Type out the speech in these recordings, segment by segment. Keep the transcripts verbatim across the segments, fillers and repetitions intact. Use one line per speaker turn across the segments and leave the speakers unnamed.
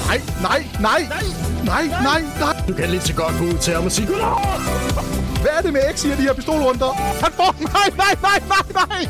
Nej, nej, nej, nej, nej, nej.
Du kan lige så godt gå ud til ham og sige goddag.
Hvad er det med X i de her pistolrunder? Han får... Nej, nej, nej, nej, nej.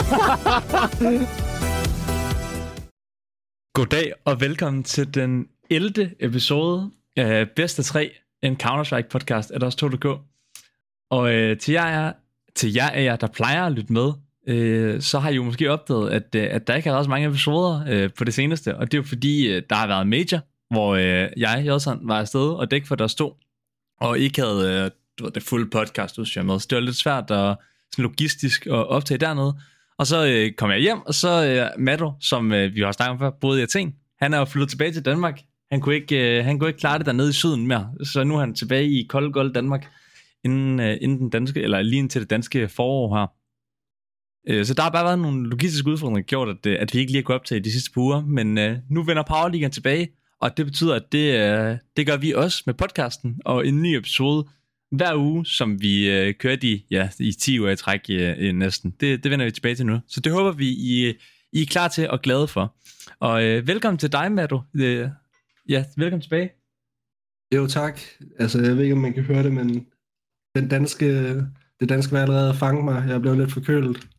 Goddag og velkommen til den ellevte episode af Bedst af tre, en Counter-Strike podcast af Dos to K. Og øh, til, jer, til jer af jer, der plejer at lytte med, øh, så har I jo måske opdaget, at, øh, at der ikke har været så mange episoder øh, på det seneste. Og det er jo fordi, øh, der har været major, hvor øh, jeg, Jodson, var afsted og dæk for der stod, og ikke havde øh, du ved, det fulde podcast udstyr med. Så det var lidt svært at, sådan logistisk at optage dernede. Og så øh, kom jeg hjem, og så øh, Matto, som øh, vi har snakket om før, boede i Athen. Han er jo flyttet tilbage til Danmark. Han kunne ikke, øh, han kunne ikke klare det dernede i syden mere. Så nu er han tilbage i kold, kold Danmark, inden, øh, inden den danske, eller lige indtil det danske forår her. Øh, så der har bare været nogle logistiske udfordringer, gjort, at, at vi ikke lige har kunnet optage de sidste par uger. Men øh, nu vender Powerligaen tilbage, og det betyder, at det, øh, det gør vi også med podcasten, og en ny episode hver uge, som vi øh, kørte i, ja, i ti uger i træk øh, næsten. Det, det vender vi tilbage til nu. Så det håber vi, I, I er klar til og glade for. Og øh, velkommen til dig, Matto. Øh, ja, velkommen tilbage.
Jo, tak. Altså, jeg ved ikke, om man kan høre det, men den danske, det danske vejr allerede fanget mig. Jeg blev lidt forkølet.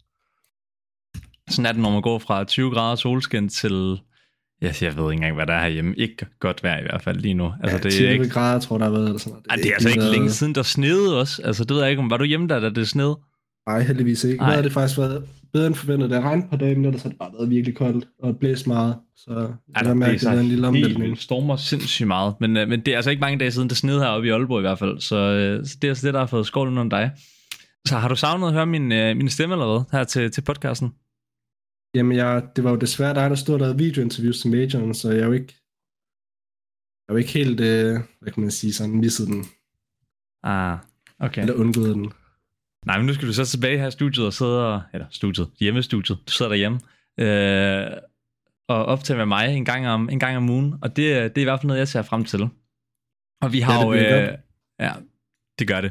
Sådan er det, når man går fra tyve grader solskin til... Ja, jeg ved ikke engang, hvad der er herhjemme. Ikke godt vejr i hvert fald lige nu. Altså,
ja,
det
tyve
er ikke...
grader, tror jeg, der har været. Eller sådan noget.
Det, Ej, det er altså ikke været... længe siden, der snede også. Altså, det ved jeg ikke, om var du hjemme der, da det snede?
Nej, heldigvis ikke. Nu har det faktisk været bedre end forventet. Det regnede på dagen, og så har det bare været virkelig koldt, og blæst meget. Så jeg har mærket, at det er en lille omvæltning.
Det stormer sindssygt meget. Men, men det er altså ikke mange dage siden, det snede heroppe i Aalborg i hvert fald. Så, så det er altså det, der har fået skål under dig. Så har du savnet at høre min, min stemme eller hvad, her til, til podcasten?
Jamen, jeg, det var jo desværre dig, der stod og lavede videointerviews til majoren, så jeg er jo ikke, jeg er jo ikke helt, øh, hvad kan man sige, sådan misset den.
Ah, okay.
Eller undgået den.
Nej, men nu skal du så tilbage her i studiet og sidde og, eller studiet, hjemmestudiet, du sidder derhjemme, øh, og optage med mig en gang om, en gang om ugen, og det, det er i hvert fald noget, jeg ser frem til. Og vi har ja, jo, øh, ja, det gør det.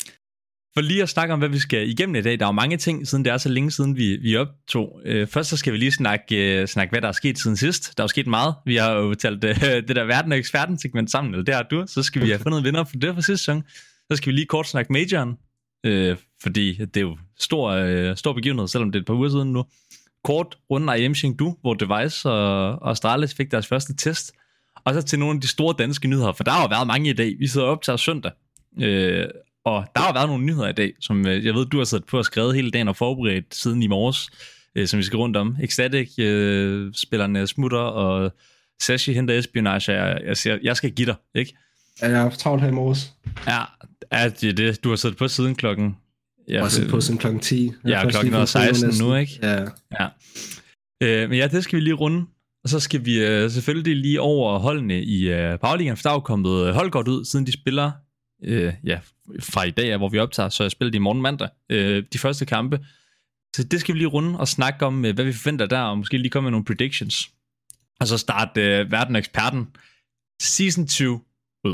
For lige at snakke om, hvad vi skal igennem i dag, der er jo mange ting, siden det er så længe siden, vi, vi optog. Øh, først så skal vi lige snakke, øh, snakke, hvad der er sket siden sidst. Der er jo sket meget. Vi har jo talt øh, det der verden og eksperten segment sammen, eller det har du. Så skal vi have fundet vinder for det for sidste sæson. Så skal vi lige kort snakke majoren, øh, fordi det er jo stor, øh, stor begivenhed, selvom det er et par uger siden nu. Kort rundt af I M Chengdu, hvor Device og, og Astralis fik deres første test. Og så til nogle af de store danske nyheder, for der har jo været mange i dag. Vi sidder op til søndag. Øh, Og der har været nogle nyheder i dag, som jeg ved, du har siddet på og skrevet hele dagen og forberedt siden i morges, øh, som vi skal rundt om. Ecstatic, øh, spillerne smutter, og Sashi henter espionage. Jeg, jeg, siger, jeg skal give dig, ikke?
Ja, jeg har haft travlt her i morges.
Ja, er det det? Du har siddet på siden klokken...
Jeg har siddet på siden klokken ti.
Ja, klokken seksten nu, ikke?
Ja.
ja. Øh, men ja, det skal vi lige runde. Og så skal vi øh, selvfølgelig lige over holdene i øh, Powerligaen, for der er jo kommet hold godt ud, siden de spiller... Øh, ja, fra i dag, hvor vi optager, så jeg spiller i morgen mandag, øh, de første kampe. Så det skal vi lige runde og snakke om, hvad vi forventer der, og måske lige komme med nogle predictions. Og så starte øh, Verden og Eksperten Season to ud.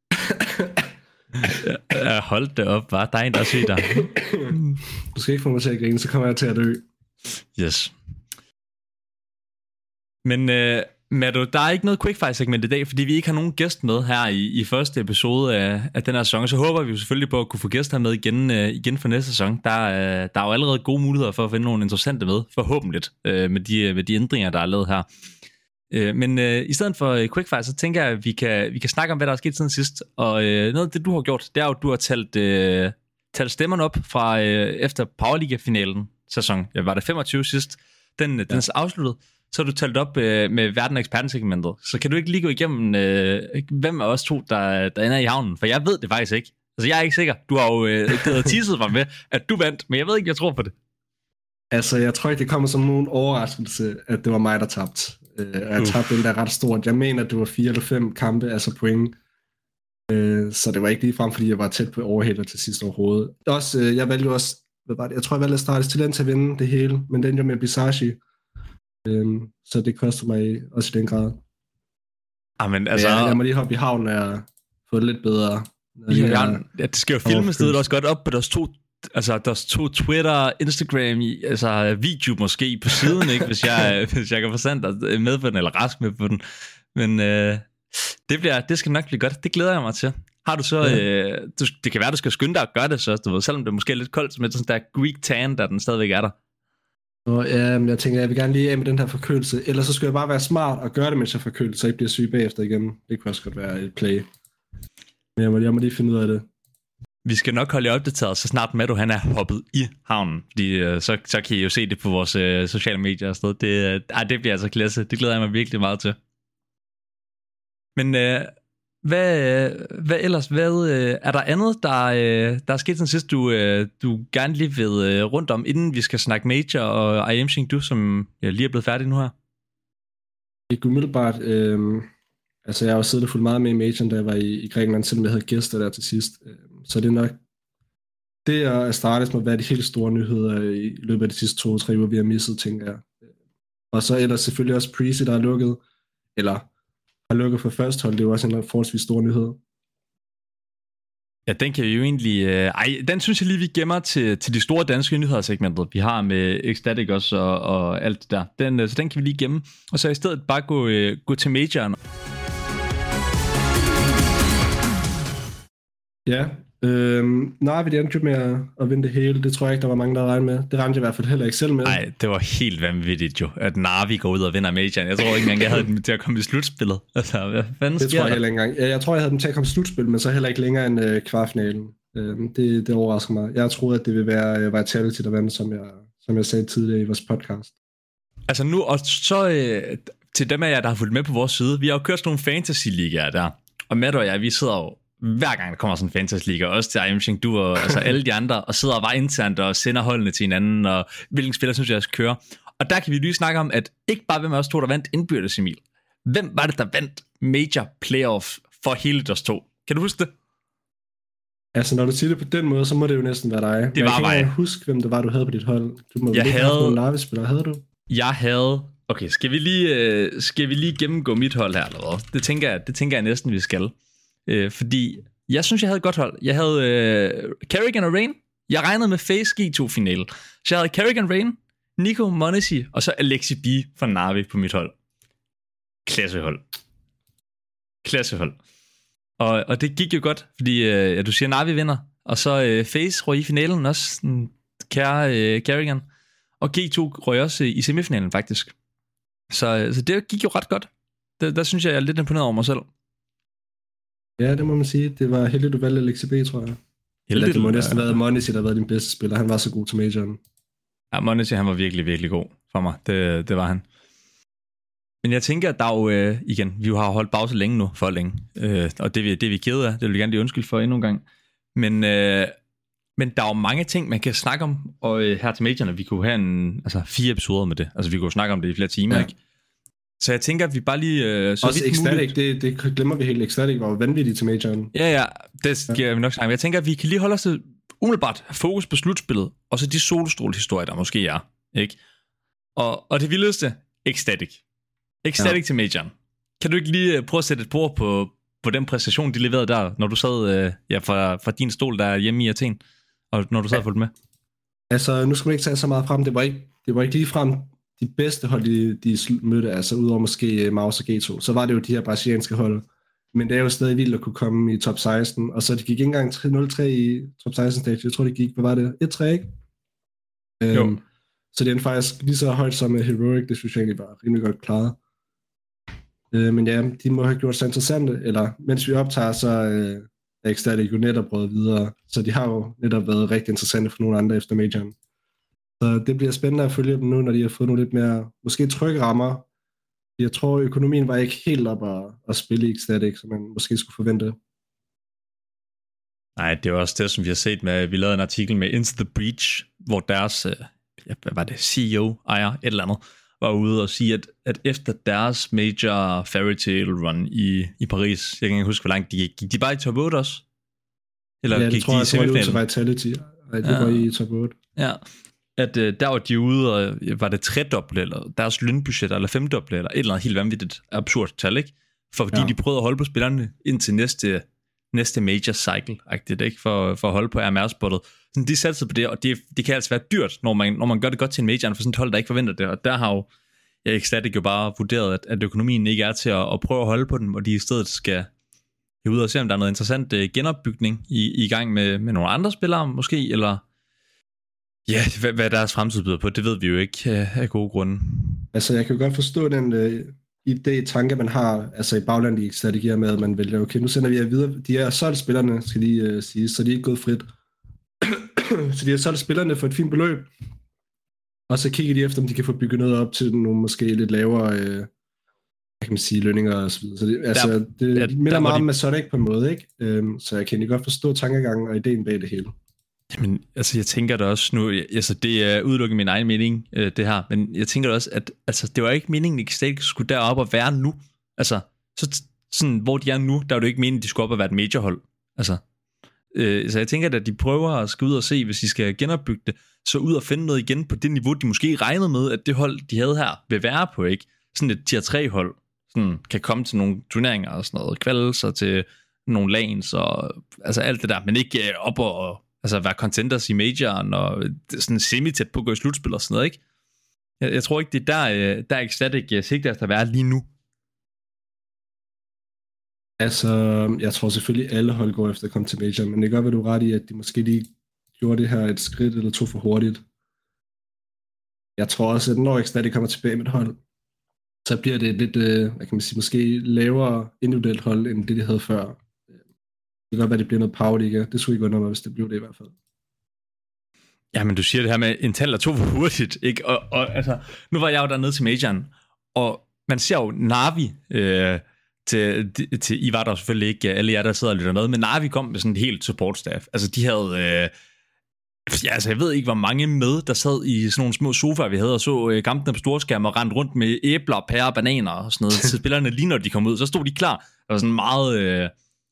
ja, hold det op, var der er en, der siger dig.
Du skal ikke få mig til at grine, så kommer jeg til at dø.
Yes. Men øh, Matto, der er ikke noget quickfire-segment i dag, fordi vi ikke har nogen gæst med her i, i første episode af, af den her sæson. Så håber vi jo selvfølgelig på at kunne få gæster med igen, øh, igen for næste sæson. Der, øh, der er jo allerede gode muligheder for at finde nogle interessante med, forhåbentlig, øh, med, de, med de ændringer, der er lavet her. Øh, men øh, i stedet for quickfire, så tænker jeg, at vi kan, vi kan snakke om, hvad der er sket siden sidst. Og øh, noget af det, du har gjort, det er jo, at du har talt, øh, talt stemmerne op fra øh, efter Powerliga-finalen sæson. Jeg var det femogtyve sidst. Den, ja. Den er afsluttet. Så har du talt op øh, med Verden og Eksperten-segmentet. Så kan du ikke lige gå igennem, øh, hvem af os to, der, der ender i havnen? For jeg ved det faktisk ikke. Altså, jeg er ikke sikker. Du har jo øh, teaset mig med, at du vandt, men jeg ved ikke, jeg tror på det.
Altså, jeg tror ikke, det kommer som nogen overraskelse, at det var mig, der tabte. Øh, jeg tabte den der ret stort. Jeg mener, at det var fire eller fem kampe, altså point. Øh, så det var ikke lige frem, fordi jeg var tæt på overhælder til sidst overhovedet. Også, øh, jeg valgte også, hvad var det? Jeg tror, jeg valgte Astralis talent til at vinde det hele, men den jo med Bisashi. Um, så det koster mig også i den grad.
Amen, altså...
ja, jeg må lige hoppe i havnen og få det lidt bedre.
Ja, ja, ja, det skal jo filmes stedet også godt op på deres to, altså deres to Twitter, Instagram, altså video måske på siden, ikke, hvis jeg, hvis jeg kan få sendt dig med på den, eller rask med på den. Men øh, Det, bliver, det skal nok blive godt. Det glæder jeg mig til. Har du så... Ja. Øh, du, det kan være, du skal skynde dig at gøre det så, du ved, selvom det er måske lidt koldt, med sådan der Greek tan, der den stadigvæk er der.
Og ja, men jeg tænker, jeg vil gerne lige af med den her forkølelse. Ellers så skal jeg bare være smart og gøre det, mens jeg forkølet, så jeg ikke bliver syg bagefter igen. Det kunne også godt være et play. Men jeg må, jeg må lige finde ud af det.
Vi skal nok holde jer opdateret, så snart Matto han er hoppet i havnen. Fordi øh, så, så kan I jo se det på vores øh, sociale medier og sådan noget. Det, øh, det bliver altså klasse. Det glæder jeg mig virkelig meget til. Men øh, hvad, hvad ellers? Hvad, øh, er der andet, der, øh, der er sket siden sidst, du, øh, du gerne lige ved øh, rundt om, inden vi skal snakke Major og I Am Xingdu, som jeg lige er blevet færdig nu her?
Ikke umiddelbart. Øh, altså, jeg har jo siddet og fulgt meget med i Major, da jeg var i, i Grækenland, selvom jeg havde gæster der til sidst. Så det er nok det at starte med, hvad er de helt store nyheder i løbet af de sidste to tre uger, vi har misset, tænker jeg. Og så ellers selvfølgelig også Preezy, der er lukket, eller har lukket for første hold, det er jo også en forholdsvis stor nyhed.
Ja, den kan vi jo egentlig... Øh, ej, den synes jeg lige, vi gemmer til, til de store danske nyhedssegmenter, vi har med Ecstatic også og, og alt det der. Den, så den kan vi lige gemme, og så i stedet bare gå, øh, gå til majoren. Ja,
øhm, nej, vi endte jo med at, at vinde det hele. Det tror jeg ikke, der var mange, der regnede med. Det ramte jeg i hvert fald heller ikke selv med.
Nej, det var helt vanvittigt jo, at Na'Vi går ud og vinder majoren. Jeg tror ikke engang, jeg havde dem til at komme i slutspillet. Altså, hvad fanden
det
sker
tror jeg
der?
heller ikke engang. Jeg, jeg tror, jeg havde dem til at komme i slutspil, men så heller ikke længere end øh, kvartfinalen. Øhm, det, det overrasker mig. Jeg troede, at det ville være øh, Vitality, der vandt, som jeg, som jeg sagde tidligere i vores podcast.
Altså nu, og så øh, til dem af jer, der har fulgt med på vores side, vi har jo kørt sådan nogle fantasy-ligaer der, og Matt og jeg, vi sidder jo hver gang der kommer sådan en fantasy-liga, også til I Am Xingdu og altså alle de andre, og sidder og bare internt og sender holdene til hinanden, og hvilken spiller synes jeg, jeg skal køre. Og der kan vi lige snakke om, at ikke bare hvem af os to, der vandt indbyrdes, Emil. Hvem var det, der vandt Major Playoff for hele deres to? Kan du huske det?
Altså, når du siger det på den måde, så må det jo næsten være dig.
Det var mig.
Jeg kan ikke huske, hvem det var, du havde på dit hold. Du må
jeg
ikke
havde...
have nogle Na'Vi-spillere, havde du?
Jeg havde... Okay, skal vi lige, øh, skal vi lige gennemgå mit hold her, eller hvad? Det tænker jeg, det tænker jeg næsten, vi skal. Øh, fordi jeg synes, jeg havde et godt hold. Jeg havde øh, Karrigan og Rain. Jeg regnede med FaZe G to-finale. Så jeg havde Karrigan, Rain, Nico, Monesi, og så Alexi B fra Na'Vi på mit hold. Klassehold. Klassehold. Og, og det gik jo godt, fordi øh, ja, du siger, Na'Vi vinder. Og så øh, FaZe røg i finalen også, den kære øh, Karrigan. Og G to røg også i semifinalen, faktisk. Så, så det gik jo ret godt. Der, der synes jeg, jeg er lidt imponeret over mig selv.
Ja, det må man sige. Det var heldigt, du valgte Alexi B, tror jeg. Eller det må næsten have været Monesi, der har været din bedste spiller. Han var så god til majoren.
Ja, Monesi, han var virkelig, virkelig god for mig. Det, det var han. Men jeg tænker, at der er jo, øh, igen, vi har holdt pause længe nu, for længe. Øh, og det, det er vi kede af. Det vil vi gerne lige undskylde for endnu en gang. Men, øh, men der er jo mange ting, man kan snakke om. Og øh, her til medierne, vi kunne have en, altså, fire episoder med det. Altså, vi kunne snakke om det i flere timer, ja. Ikke? Så jeg tænker, at vi bare lige... Øh, så
også Ecstatic, det, det glemmer vi helt. Ecstatic var jo vanvittigt til majoren.
Ja, ja, det skal ja. vi nok snakke. Men jeg tænker, at vi kan lige holde os til umiddelbart fokus på slutspillet, og så de solstrålehistorier, der måske er. Ikke? Og, og det vildeste, Ecstatic. Ecstatic ja. til majoren. Kan du ikke lige prøve at sætte et bord på, på den præstation, de leverede der, når du sad øh, ja, fra, fra din stol der hjemme i Athen, og når du sad og fulgte med?
Altså, nu skal man ikke tage så meget frem. Det var ikke, det var ikke lige frem de bedste hold, de, de mødte, altså udover måske Maus og G to, så var det jo de her brasilianske hold. Men det er jo stadig vildt at kunne komme i top seksten, og så de gik ikke engang nul tre i top seksten stage. Jeg tror, det gik, hvad var det? et tre, ikke?
Jo.
Um, så det er faktisk lige så højt som Heroic, det synes jeg egentlig var rimelig godt klaret. Uh, men ja, de må have gjort sig interessante, eller mens vi optager, så uh, er Ecstatic jo netop brød videre, så de har jo netop været rigtig interessante for nogle andre efter majoren. Så det bliver spændende at følge dem nu, når de har fået nogle lidt mere, måske trygge rammer. Jeg tror, økonomien var ikke helt op at, at spille i Ecstatic, som man måske skulle forvente.
Nej, det er også det, som vi har set med, vi lavede en artikel med Into the Breach, hvor deres, ja, hvad var det, C E O, ejer, et eller andet, var ude og sige, at, at efter deres major fairy tale run i, i Paris, jeg kan ikke huske, hvor langt de gik, gik de bare i top otte også? Eller
ja, det
gik
tror
de
jeg,
i semifinalen?
Jeg tror, det var Vitality. Nej, det
ja.
var i top otte.
Ja, at øh, der var de ude, og var det tredoble, eller deres lønbudget, eller femdoble, eller et eller andet helt vanvittigt absurd tal, ikke? For fordi ja. de prøvede at holde på spillerne indtil næste, næste major cycle-agtigt, ikke? For, for at holde på R M R-spottet. Så de satte sig på det, og det, det kan altså være dyrt, når man, når man gør det godt til en major, for sådan et hold, der ikke forventer det. Og der har jo ja, Ecstatic jo bare vurderet, at, at økonomien ikke er til at, at prøve at holde på den, og de i stedet skal ud og se, om der er noget interessant uh, genopbygning i, i gang med, med nogle andre spillere måske, eller ja, hvad, hvad deres fremtid byder på, det ved vi jo ikke uh, af gode grunde.
Altså, jeg kan jo godt forstå den uh, idé, tanke, man har altså i baglandet i strategier med, at man vælger, okay, nu sender vi jer videre, de er solgt spillerne, skal lige uh, sige, så de er ikke gået frit. Så de har solgt spillerne for et fint beløb, og så kigger de efter, om de kan få bygget noget op til nogle måske lidt lavere, øh, hvad kan man sige, lønninger og så videre. Så det, altså, der, det ja, minder meget de... om Masonic på en måde, ikke? Øhm, så jeg kan egentlig godt forstå tankegangen og ideen bag det hele.
Jamen, altså jeg tænker da også nu, altså det er udelukket min egen mening, øh, det her, men jeg tænker da også, at altså, det var ikke meningen, at Ecstatic skulle derop og være nu. Altså, så sådan, hvor de er nu, der var det ikke meningen, at de skulle op og være et majorhold. Altså, øh, så jeg tænker da, at de prøver at skal ud og se, hvis de skal genopbygge det, så ud og finde noget igen på det niveau, de måske regnede med, at det hold, de havde her, vil være på, ikke? Sådan et tier tre hold, sådan kan komme til nogle turneringer og sådan noget, kvaldelser til nogle lanes og altså alt det der, men ikke op og altså være contenders i majoren og sådan semi-tæt på at gå i slutspil og sådan noget, ikke? Jeg, jeg tror ikke, det er der, der er Ecstatic sigter at være lige nu.
Altså, jeg tror selvfølgelig, alle hold går efter at komme til major, men det kan godt være, du er ret i, at de måske lige gjorde det her et skridt eller to for hurtigt. Jeg tror også, at når Ecstatic kommer tilbage med et hold, så bliver det et lidt, øh, hvad kan man sige, måske lavere individuelt hold, end det, de havde før. Det kan godt være, det bliver noget powerliga. Det skulle ikke undre mig, hvis det blev det i hvert fald.
Ja, men du siger det her med en tal og to for hurtigt, ikke? Og, og altså, nu var jeg jo dernede til majoren, og man ser jo Na'Vi, øh, til, til, I var der selvfølgelig ikke alle jer, der sidder og lytter med, men Na'Vi kom med sådan et helt support staff. Altså, de havde... Øh, ja, altså, jeg ved ikke, hvor mange med, der sad i sådan nogle små sofaer, vi havde, og så øh, kampene på storskærm og rendte rundt med æbler, pærer og bananer og sådan noget til spillerne. Lige når de kom ud, så stod de klar. Der var sådan meget... Øh,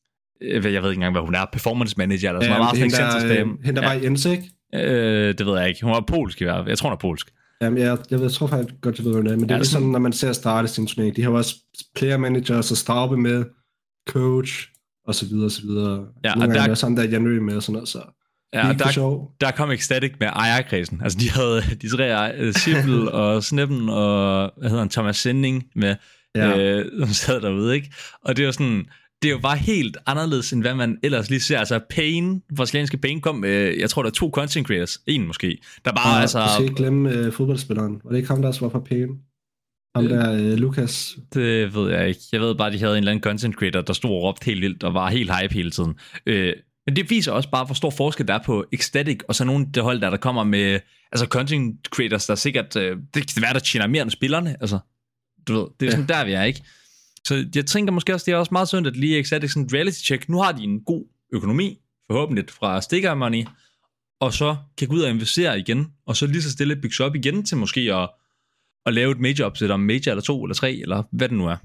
jeg ved ikke engang, hvad hun er, performance manager, eller sådan ja, noget.
Hende, der, øh, hende, der var i Jens, ikke?
Øh, det ved jeg ikke. Hun var polsk i hvert fald. Jeg tror, hun er polsk.
Jamen, jeg, jeg, ved, jeg tror faktisk godt, jeg ved, hvad det er. Men det er ja, sådan, når man ser starte sin turnering. De har også player managers og Straube med, coach, og så videre, og så videre.
Ja,
Nogle
og
gange
der
er sådan der January med, og sådan noget, så...
Ja, og der, der kom Ecstatic med ejerkredsen. Altså, de havde de tre Sibyl og Snippen og, hvad hedder han, Thomas Sending med, ja. øh, som sad derude, ikke? Og det var sådan... Det er jo bare helt anderledes, end hvad man ellers lige ser. Altså, Pain, brasilianske Pain, kom med, jeg tror, der er to content creators. En måske. Der bare,
ja,
altså...
Du skal ikke glemme uh, fodboldspilleren. Var det ikke ham, der var fra Pain? Ham øh, der, uh, Lukas?
Det ved jeg ikke. Jeg ved bare, de havde en eller anden content creator, der stod og råbte helt vildt, og var helt hype hele tiden. Øh, men det viser også bare, hvor stor forskel der er på Ecstatic, og så nogle af de hold, der, der kommer med altså content creators, der sikkert... Øh, det kan være, der tjener mere end spillerne. Altså, du ved, det er ja. Sådan der, vi er, ikke? Så jeg tænker måske også, det er også meget synd, at lige Ecstatic sådan et reality check. Nu har de en god økonomi, forhåbentlig fra sticker money, og så kan gå ud og investere igen, og så lige så stille bygge op igen til måske at, at lave et major opsæt om major eller to eller tre, eller hvad det nu er.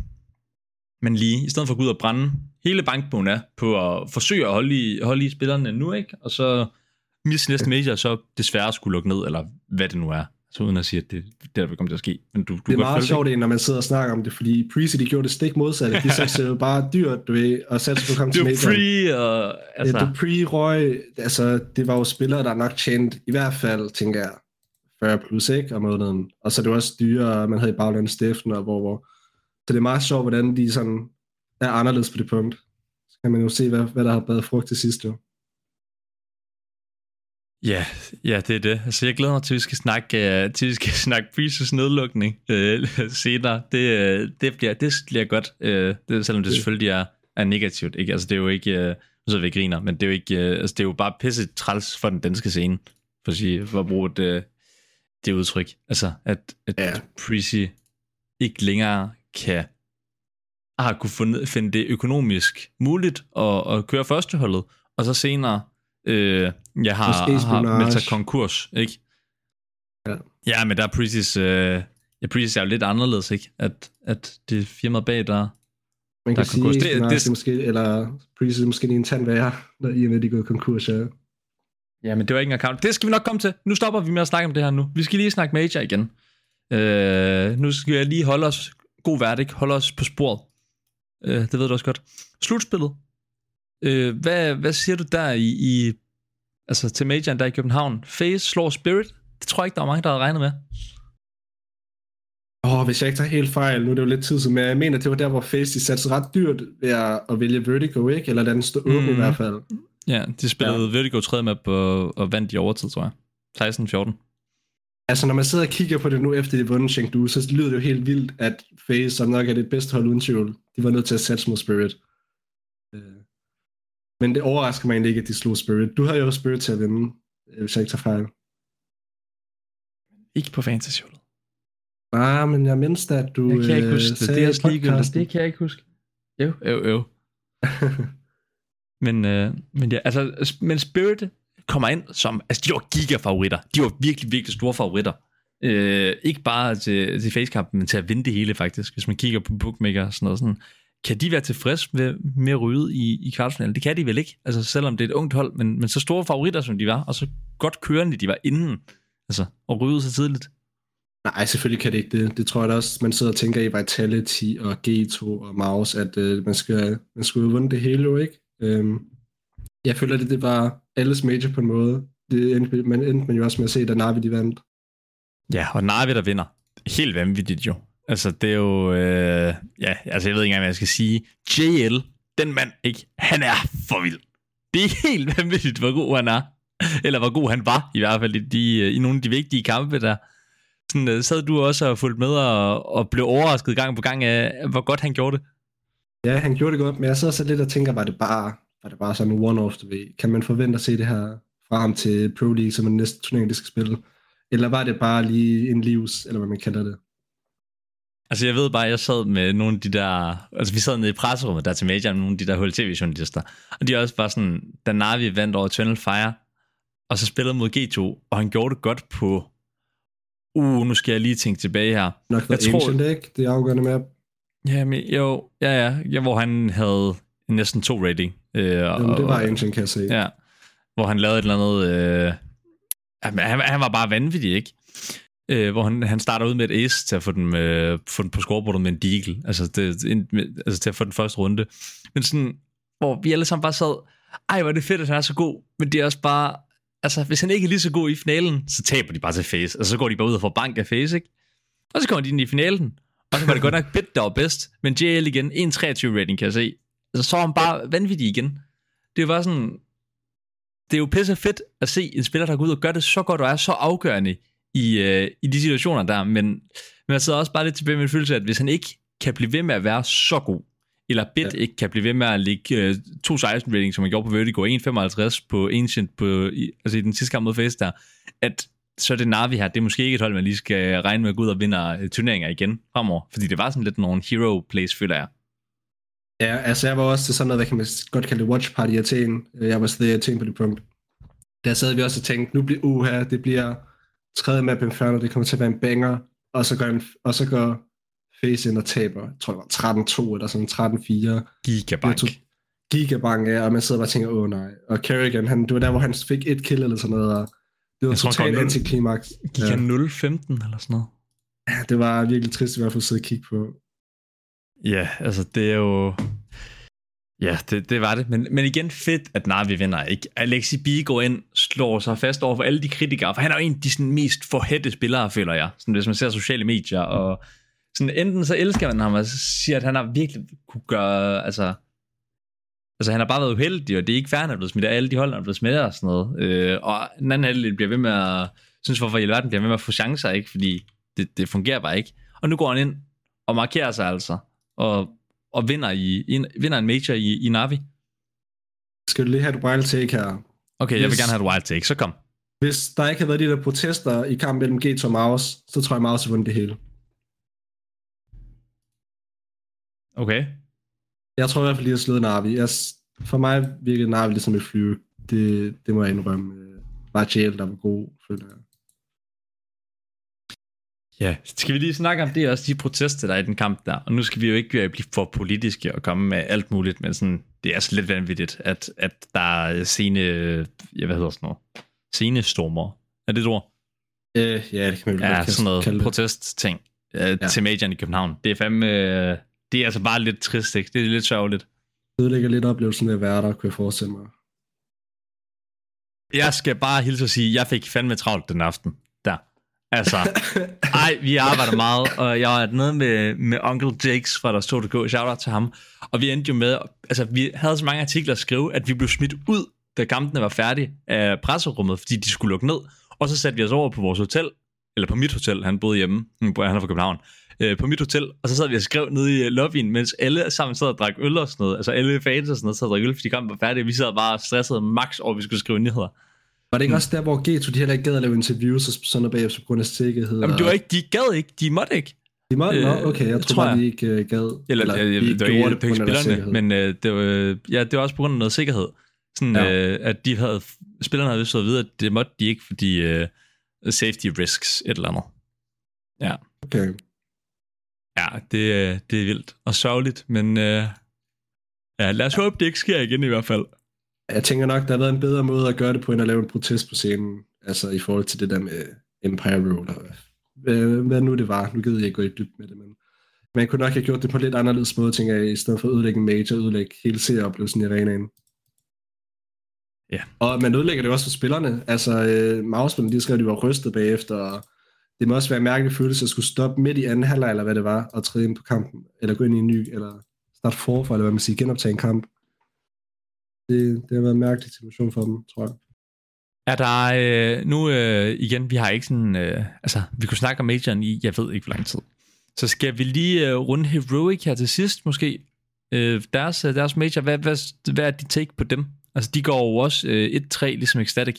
Men lige, i stedet for at gå ud og brænde hele bankbogen af på at forsøge at holde i, holde i spillerne nu, ikke? Og så misse næste major, så desværre skulle lukke ned, eller hvad det nu er. Så uden at sige, at det, det der vil komme til at ske. Men du, du
det er meget sjovt, det, når man sidder og snakker om det, fordi Preezy, de gjorde det stik modsatte. De sagde jo bare dyrt, du ved, og satte på at komme til major.
Dupree og... Altså...
Ja, Dupree, Roy, altså, det var jo spillere, der nok tjente, i hvert fald, tænker jeg, fyrre plus, ikke, om måneden. Og så det var også dyre, man havde i baglandet Steffen, og hvor, hvor... Så det er meget sjovt, hvordan de sådan er anderledes på det punkt. Så kan man jo se, hvad, hvad der har været frugt til sidst, jo.
Ja, ja, det er det. Altså, jeg glæder mig til, at vi skal snakke, uh, til, vi skal snakke Preezys nedlukning uh, senere. Det, uh, det, bliver, det bliver godt, uh, det, selvom det selvfølgelig er, er negativt. Ikke? Altså, det er jo ikke, uh, nu så vi griner, men det er jo ikke, uh, altså, det er jo bare pisse træls for den danske scene, for at, sige, for at bruge det, det udtryk. Altså, at, at ja. Preezy ikke længere kan har kunne finde, finde det økonomisk muligt at, at køre førsteholdet, og så senere Øh, jeg har, har meldt sig konkurs, ikke? Ja, ja men der er Preezys, øh, ja, Preezys er jo lidt anderledes, ikke? At, at det er firmaet bag, der
man kan
der
sige, konkurs. Det, det, det, måske, eller Preezy måske lige en tand værre, når I er med, de går konkurs, ja.
Ja, men det var ikke en account. Det skal vi nok komme til. Nu stopper vi med at snakke om det her nu. Vi skal lige snakke major igen. Øh, nu skal jeg lige holde os god værdig, holde os på sporet. Øh, det ved du også godt. Slutspillet. Øh, hvad, hvad siger du der i, i altså til majoren der i København? FaZe slår Spirit? Det tror jeg ikke, der var mange, der havde regnet med.
Åh, oh, hvis jeg ikke tager helt fejl, nu er det jo lidt tid, men jeg mener, det var der, hvor Face de satte sig ret dyrt ved at, at vælge Vertigo, ikke? Eller den stod åben mm. i hvert fald.
Ja, de spillede ja. Vertigo tredje map og, og vandt i overtid, tror jeg. seksten fjorten.
Altså, når man sidder og kigger på det nu, efter de vundet Chengdu, så lyder det jo helt vildt, at Face, som nok er det bedste hold uden tvivl, de var nødt til at satse mod Spirit. Men det overrasker mig egentlig ikke, at de slog Spirit. Du har jo Spirit til at vinde, hvis jeg ikke tager fejl.
Ikke på fantasyholdet.
Ah, men jeg mindst, at du
jeg kan ikke huske det. Det er også ligegyldigt. Det kan jeg ikke huske. Jo, jo, jo. men, øh, men ja, altså, men Spirit kommer ind som, altså de var giga-favoritter. De var virkelig, virkelig store favoritter. Øh, ikke bare til, til facekampen, men til at vinde det hele faktisk, hvis man kigger på bookmaker og sådan noget sådan. Kan de være tilfreds med, med at ryge i, i kvartfinalen? Det kan de vel ikke, altså selvom det er et ungt hold, men, men så store favoritter som de var, og så godt kørende de var inden, altså, og ryge så tidligt.
Nej, selvfølgelig kan det ikke det. Det tror jeg da også, man sidder og tænker i Vitality og G to og Mouse, at øh, man skal man skulle jo vinde det hele jo, ikke? Øhm, jeg føler, det, det var alles major på en måde. Det endte, man endte man jo også med at se, da Na'Vi de vandt.
Ja, og Na'Vi der vinder. Helt vanvittigt jo. Altså, det er jo... Øh, ja, altså, jeg ved ikke engang, hvad jeg skal sige. J L, den mand, ikke? Han er for vild. Det er helt vanvittigt, hvor god han er. Eller hvor god han var, i hvert fald i, de, i nogle af de vigtige kampe der. Sådan, sad du også og fulgte med og, og blev overrasket gang på gang af, hvor godt han gjorde det?
Ja, han gjorde det godt, men jeg sidder så lidt og tænker, var det bare, var det bare sådan en one-off, du ved? Kan man forvente at se det her fra ham til Pro League, som er den næste turnering, de skal spille? Eller var det bare lige en livs, eller hvad man kalder det?
Altså jeg ved bare, jeg sad med nogle af de der, altså vi sad nede i presserummet der til Major med nogle af de der H L T V-journalister, og de er også bare sådan, da Na'Vi vandt over Eternal Fire, og så spillede mod G to, og han gjorde det godt på, uh, nu skal jeg lige tænke tilbage her.
Nok for Ancient, ikke? Det er afgørende med.
Ja, men jo, ja, ja, ja, hvor han havde næsten to rating. Øh,
Jamen, og, det var Ancient, kan jeg se.
Ja, hvor han lavede et eller andet, øh, han, han var bare vanvittig, ikke? Øh, hvor han, han starter ud med et ace til at få den, øh, få den på scoreboardet med en deagle, altså, det, in, altså til at få den første runde. Men sådan, hvor vi alle sammen bare sad, ej, hvor er det fedt, at han er så god, men det er også bare, altså, hvis han ikke er lige så god i finalen, så taber de bare til Face, altså så går de bare ud og får bank af Face, ikke? Og så kommer de ind i finalen, og så var det godt nok Bit, der var bedst, men J L igen, en komma treogtyve rating, kan jeg se. Altså, så var han bare vanvittig igen. Det var sådan, det er jo pisse fedt at se en spiller, der går ud og gør det så godt, og er så afgørende i, øh, i de situationer der, men, men jeg sidder også bare lidt tilbage med en følelse af, at hvis han ikke kan blive ved med at være så god, eller Bit ja. ikke kan blive ved med at ligge øh, to komma seksten rating, som han gjorde på Vertigo, en komma femoghalvtreds på Ancient, på, i, altså i den sidste kamp mod Face der, at så er det Na'Vi her, det er måske ikke et hold, man lige skal regne med at gå ud og vinde turneringer igen fremover, fordi det var sådan lidt nogle hero plays, føler jeg.
Ja, altså jeg var også til sådan noget, hvad kan man godt kalde det, watch party i Athen. Jeg var stadig i Athen på det punkt. Der sad vi også og tænkte, nu bliver uha, det bliver tredje map Inferno, det kommer til at være en banger, og så går, en, og så går Face ind og taber, jeg tror det var tretten to eller sådan tretten fire.
Gigabank.
Gigabank, ja, og man sidder bare og tænker, åh nej. Og Kerrigan, han, det var der, hvor han fik et kill eller sådan noget, og det var totalt antiklimaks.
Gik han nul femten eller sådan noget?
Ja, det var virkelig trist i hvert fald at sidde og kigge på.
Ja, altså det er jo... Ja, det, det var det. Men, men igen fedt, at Na'Vi vinder, ikke? Alexi B går ind, slår sig fast over for alle de kritikere, for han er jo en af de sådan, mest forhætte spillere, føler jeg. Sådan, hvis man ser sociale medier, og sådan, enten så elsker man ham, og siger, at han har virkelig kunne gøre, altså... Altså han har bare været uheldig, og det er ikke fair, at han er blevet smidt af alle de hold, han er blevet smidt af og sådan noget. Øh, og den anden halvdel bliver ved med at... Synes hvorfor i verden bliver ved med at få chancer, ikke? Fordi det, det fungerer bare ikke. Og nu går han ind og markerer sig altså, og... og vinder, i, en, vinder en major i, i Na'Vi.
Skal du lige have et wild take her?
Okay, hvis, jeg vil gerne have et wild take, så kom.
Hvis der ikke havde været de der protester i kampen mellem G to og Mouse, så tror jeg, Mouse har vundet det hele.
Okay.
Jeg tror i hvert fald, de har slået Na'Vi. Jeg, for mig virkede Na'Vi ligesom et flyve. Det, det må jeg indrømme. Bare J L, der var god, føler jeg.
Ja, skal vi lige snakke om det også, de protester, der er i den kamp der. Og nu skal vi jo ikke blive for politiske og komme med alt muligt, men sådan, det er så lidt vanvittigt, at, at der er scene, ja, hvad hedder sådan noget? Scenestormer. Er det et ord?
Øh, ja, det kan man jo
ja, sådan noget protestting uh, ja. til majoren i København. Det er fandme, uh, det er altså bare lidt trist, ikke? Det er lidt sørgeligt.
Det ødelægger lidt oplevelsen af at være der, kunne jeg forestille mig.
Jeg skal bare hilse at sige, jeg fik fandme travlt den aften der. Altså, ej, vi arbejder meget, og jeg var nede med, med Uncle Jakes fra der stod punktum d k, shout out til ham, og vi endte jo med, altså vi havde så mange artikler at skrive, at vi blev smidt ud, da kampene var færdige af presserummet, fordi de skulle lukke ned, og så satte vi os over på vores hotel, eller på mit hotel, han boede hjemme, han er fra København, øh, på mit hotel, og så sad vi og skrev nede i lobbyen, mens alle sammen sad og drak øl og sådan noget, altså alle fans og sådan noget sad og drak øl, fordi kampen var færdig, og vi sad bare stresset max over, at vi skulle skrive nyheder.
Var det ikke også der, hvor G to de heller ikke gad at lave interviews og sådan noget bagefter på grund af sikkerhed?
Jamen, det var ikke, de gad ikke, de måtte ikke.
De måtte? Nå, okay, jeg tror,
tror
bare, de ikke uh, gad.
Eller, eller jeg,
de
det var ikke, det på grund af
spillerne,
men uh, det, var, ja, det var også på grund af noget sikkerhed. Sådan, ja. uh, at de havde, spillerne havde vist fået at vide, at det måtte de ikke, fordi uh, safety risks, et eller andet. Ja.
Okay.
Ja, det, det er vildt og sørgeligt, men uh, ja, lad os ja. håbe, det ikke sker igen i hvert fald.
Jeg tænker nok, der har været en bedre måde at gøre det på, end at lave en protest på scenen. Altså i forhold til det der med Empire Road. Hvad, hvad nu det var. Nu gider jeg ikke gå i dybt med det, men man kunne nok have gjort det på lidt anderledes måde, tænker jeg, i stedet for at ødelægge en major, ødelægge hele serieoplevelsen i arenaen.
Ja.
Og man ødelægger det også for spillerne. Altså, øh, Mausman, de skrev, at de var rystet bagefter, og det må også være en mærkelig følelse at skulle stoppe midt i anden halvleg, eller hvad det var, og træde ind på kampen, eller gå ind i en ny, eller starte forfra, eller hvad man siger, genoptage en kamp. Det, det har været en mærkelig situation for dem, tror jeg.
Er der øh, nu øh, igen, vi har ikke sådan, øh, altså vi kunne snakke om majoren i, jeg ved ikke hvor lang tid. Så skal vi lige øh, runde Heroic her til sidst måske. Øh, deres, deres major, hvad, hvad, hvad er dit take på dem? Altså de går jo også øh, et tre ligesom Ecstatic.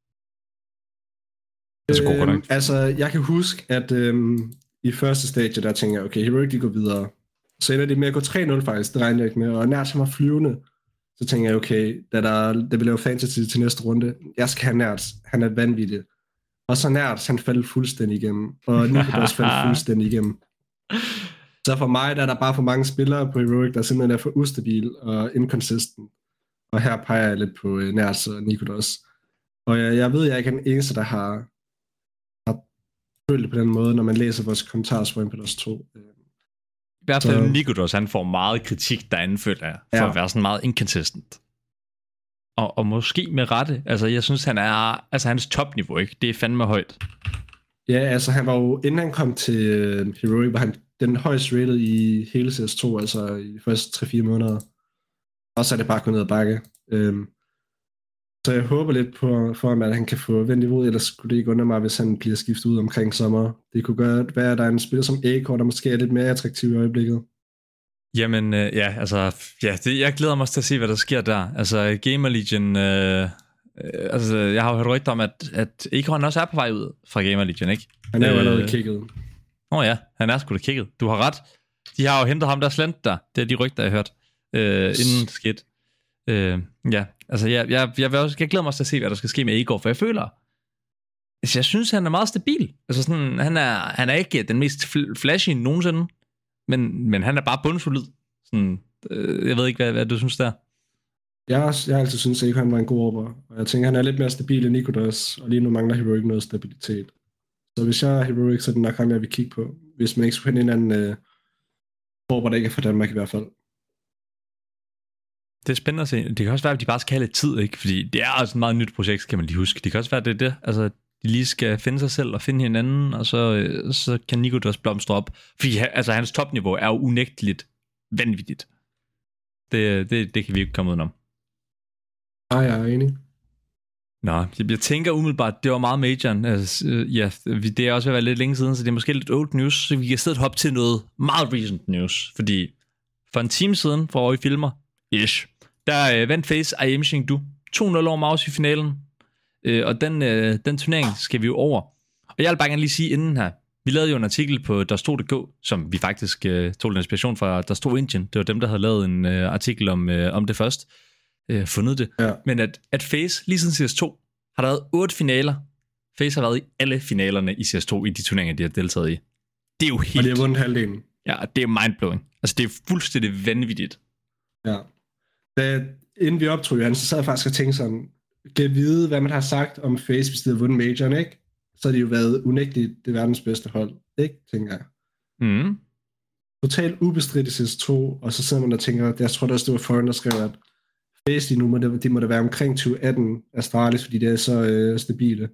Altså, øhm, altså jeg kan huske, at øhm, i første stadie, der tænker jeg, okay, Heroic de går videre. Så ender de med at gå tre nul faktisk, det regner jeg ikke med, og Nerds han var flyvende. Så tænker jeg, okay, da der, der vil lave fantasy til næste runde, jeg skal have Nerds, han er vanvittig. Og så Nerds, han faldt fuldstændig igennem, og Nikolas faldt fuldstændig igennem. Så for mig, der er der bare for mange spillere på Heroic, der simpelthen er for ustabil og inconsistent. Og her peger jeg lidt på Nerds og Nikolas. Og jeg, jeg ved, jeg er ikke den eneste, der har, har følt det på den måde, når man læser vores kommentarer på deres to.
I hvert fald så... Nikolas, han får meget kritik derinde, føler jeg, for ja. at være sådan meget inconsistent. Og, og måske med rette. Altså, jeg synes, han er... Altså, hans topniveau, ikke? Det er fandme højt.
Ja, altså, han var jo... Inden han kom til uh, Heroic, var han den højst rated i hele C S to, altså i de første tre fire måneder. Og så er det bare gået ned ad bakke. Um, så jeg håber lidt på, for ham, at han kan få vendt niveauet, ellers skulle det ikke undre mig, hvis han bliver skiftet ud omkring sommer. Det kunne gøre, være, at der er en spiller som Acor, der måske er lidt mere attraktiv i øjeblikket.
Jamen, øh, ja, altså, ja, det, jeg glæder mig også til at se, hvad der sker der. Altså, Gamer Legion, øh, øh, altså, jeg har jo hørt rygter om, at, at Acor også er på vej ud fra Gamer Legion, ikke?
Han er jo øh, allerede kigget. Åh
oh, ja, han er sgu da kigget. Du har ret. De har jo hentet ham der slent der. Det er de rygter, jeg har hørt. Øh, inden skidt. Øh, ja, altså jeg, jeg, jeg, vil også, jeg glæder mig også til at se, hvad der skal ske med Igor, for jeg føler, altså jeg synes, han er meget stabil. Altså sådan, han er, han er ikke den mest flashy nogensinde, men, men han er bare bundsolid. Sådan, øh, jeg ved ikke, hvad, hvad du synes der.
Jeg har, jeg har altid synes, at han var en god råber, og jeg tænker, han er lidt mere stabil end Nikolas, og lige nu mangler Heroic noget stabilitet. Så hvis jeg er Heroic, så er det nok ham, jeg vil kigge på. Hvis man ikke skulle finde en anden øh, råber, der ikke er fra Danmark i hvert fald.
Det er spændende at se. Det kan også være, at de bare skal have lidt tid, ikke? Fordi det er også et meget nyt projekt, kan man lige huske. Det kan også være, at det er det. Altså, de lige skal finde sig selv og finde hinanden, og så, så kan Nico også blomstre op. Fordi altså, hans topniveau er jo unægteligt vanvittigt. Det, det, det kan vi ikke komme udenom.
Nej, jeg er enig.
Nå, jeg tænker umiddelbart, det var meget majoren. Altså, ja, det er også ved at være lidt længe siden, så det er måske lidt old news, så vi kan i stedet hoppe til noget meget recent news. Fordi for en time siden, for år i filmer, ish. Der øh, vandt FaZe I Am Chengdu to nul over Maus i finalen. Øh, og den, øh, den turnering skal vi jo over. Og jeg vil bare gerne lige sige inden her. Vi lavede jo en artikel på der stod punktum d k, som vi faktisk øh, tog en inspiration fra der stod Indien. Det var dem, der havde lavet en øh, artikel om, øh, om det først. Øh, fundet det. Ja. Men at, at FaZe lige siden C S to har der været otte finaler. FaZe har været i alle finalerne i C S to i de turneringer, de har deltaget i. Det er jo helt...
Og de har vundet halvdelen.
Ja, det er mindblowing. Altså det er fuldstændig vanvittigt.
Ja. Da, inden vi optog han, så sad jeg faktisk og tænkte sådan, kan vide, hvad man har sagt om FaZe, hvis det havde vundet majoren, ikke? Så har de jo været unægteligt det verdens bedste hold, ikke? Tænker jeg.
Mm.
Totalt ubestridt i C S to, og så sidder man og tænker, jeg tror der også, det var Foreign, der skrev, at FaZe lige nu, må det, de må da være omkring tyve atten Astralis, fordi det er så øh, stabile.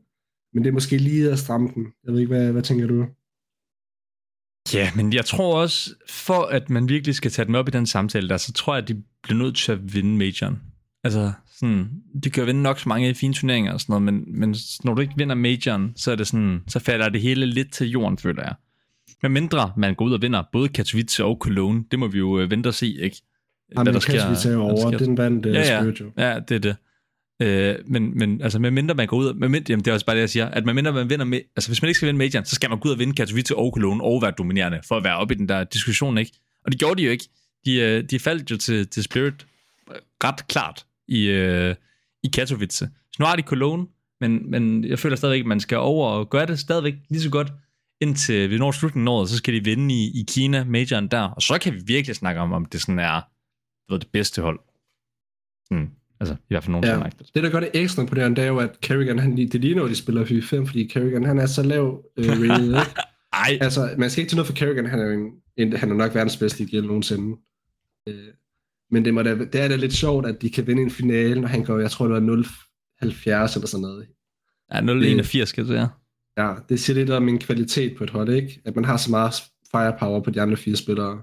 Men det er måske lige at stramme den. Jeg ved ikke, hvad, hvad tænker du?
Ja, men jeg tror også, for at man virkelig skal tage dem op i den samtale der, så tror jeg, at de bliver nødt til at vinde majoren. Altså, sådan, de kan jo vinde nok så mange fine turneringer og sådan noget, men, men når du ikke vinder majoren, så er det sådan, så falder det hele lidt til jorden, føler jeg. Men mindre man går ud og vinder både Katowice og Cologne, det må vi jo vente og se, ikke?
Jamen, der Katowice er jo over, den vandt uh,
ja, ja.
Spirit jo.
Ja, det er det. Øh, men, men altså, med mindre man går ud, med mindre, jamen, det er også bare det, jeg siger, at med mindre man vinder, med, altså hvis man ikke skal vinde majoren, så skal man gå ud og vinde Katowice og Cologne og være dominerende, for at være oppe i den der diskussion, ikke? Og det gjorde de jo ikke. De, de faldt jo til, til Spirit ret klart i, uh, i Katowice. Så nu har de Cologne, men, men jeg føler stadigvæk, at man skal over og gøre det stadigvæk lige så godt, indtil vi når slutningen af året, så skal de vinde i, i Kina, majoren der, og så kan vi virkelig snakke om, om det sådan er ved, det bedste hold. Hmm. Altså, i hvert fald nogen,
ja, det der gør det ekstra på det, det er jo, at Kerrigan, han, det ligner jo, de spiller FIFA fem, fordi Kerrigan, han er så lav øh, rated, ikke?
Ej.
Altså, man skal ikke til noget for Kerrigan, han er jo en, en, han er nok verdens bedste i G L nogensinde. Øh, men det, må da, det er da lidt sjovt, at de kan vinde en finale, når han går, jeg tror, det var nul komma halvfjerds eller sådan noget.
Ja, nul komma enogfirs, skal det være.
Ja, det siger lidt om en kvalitet på et hold, ikke? At man har så meget firepower på de andre fire spillere.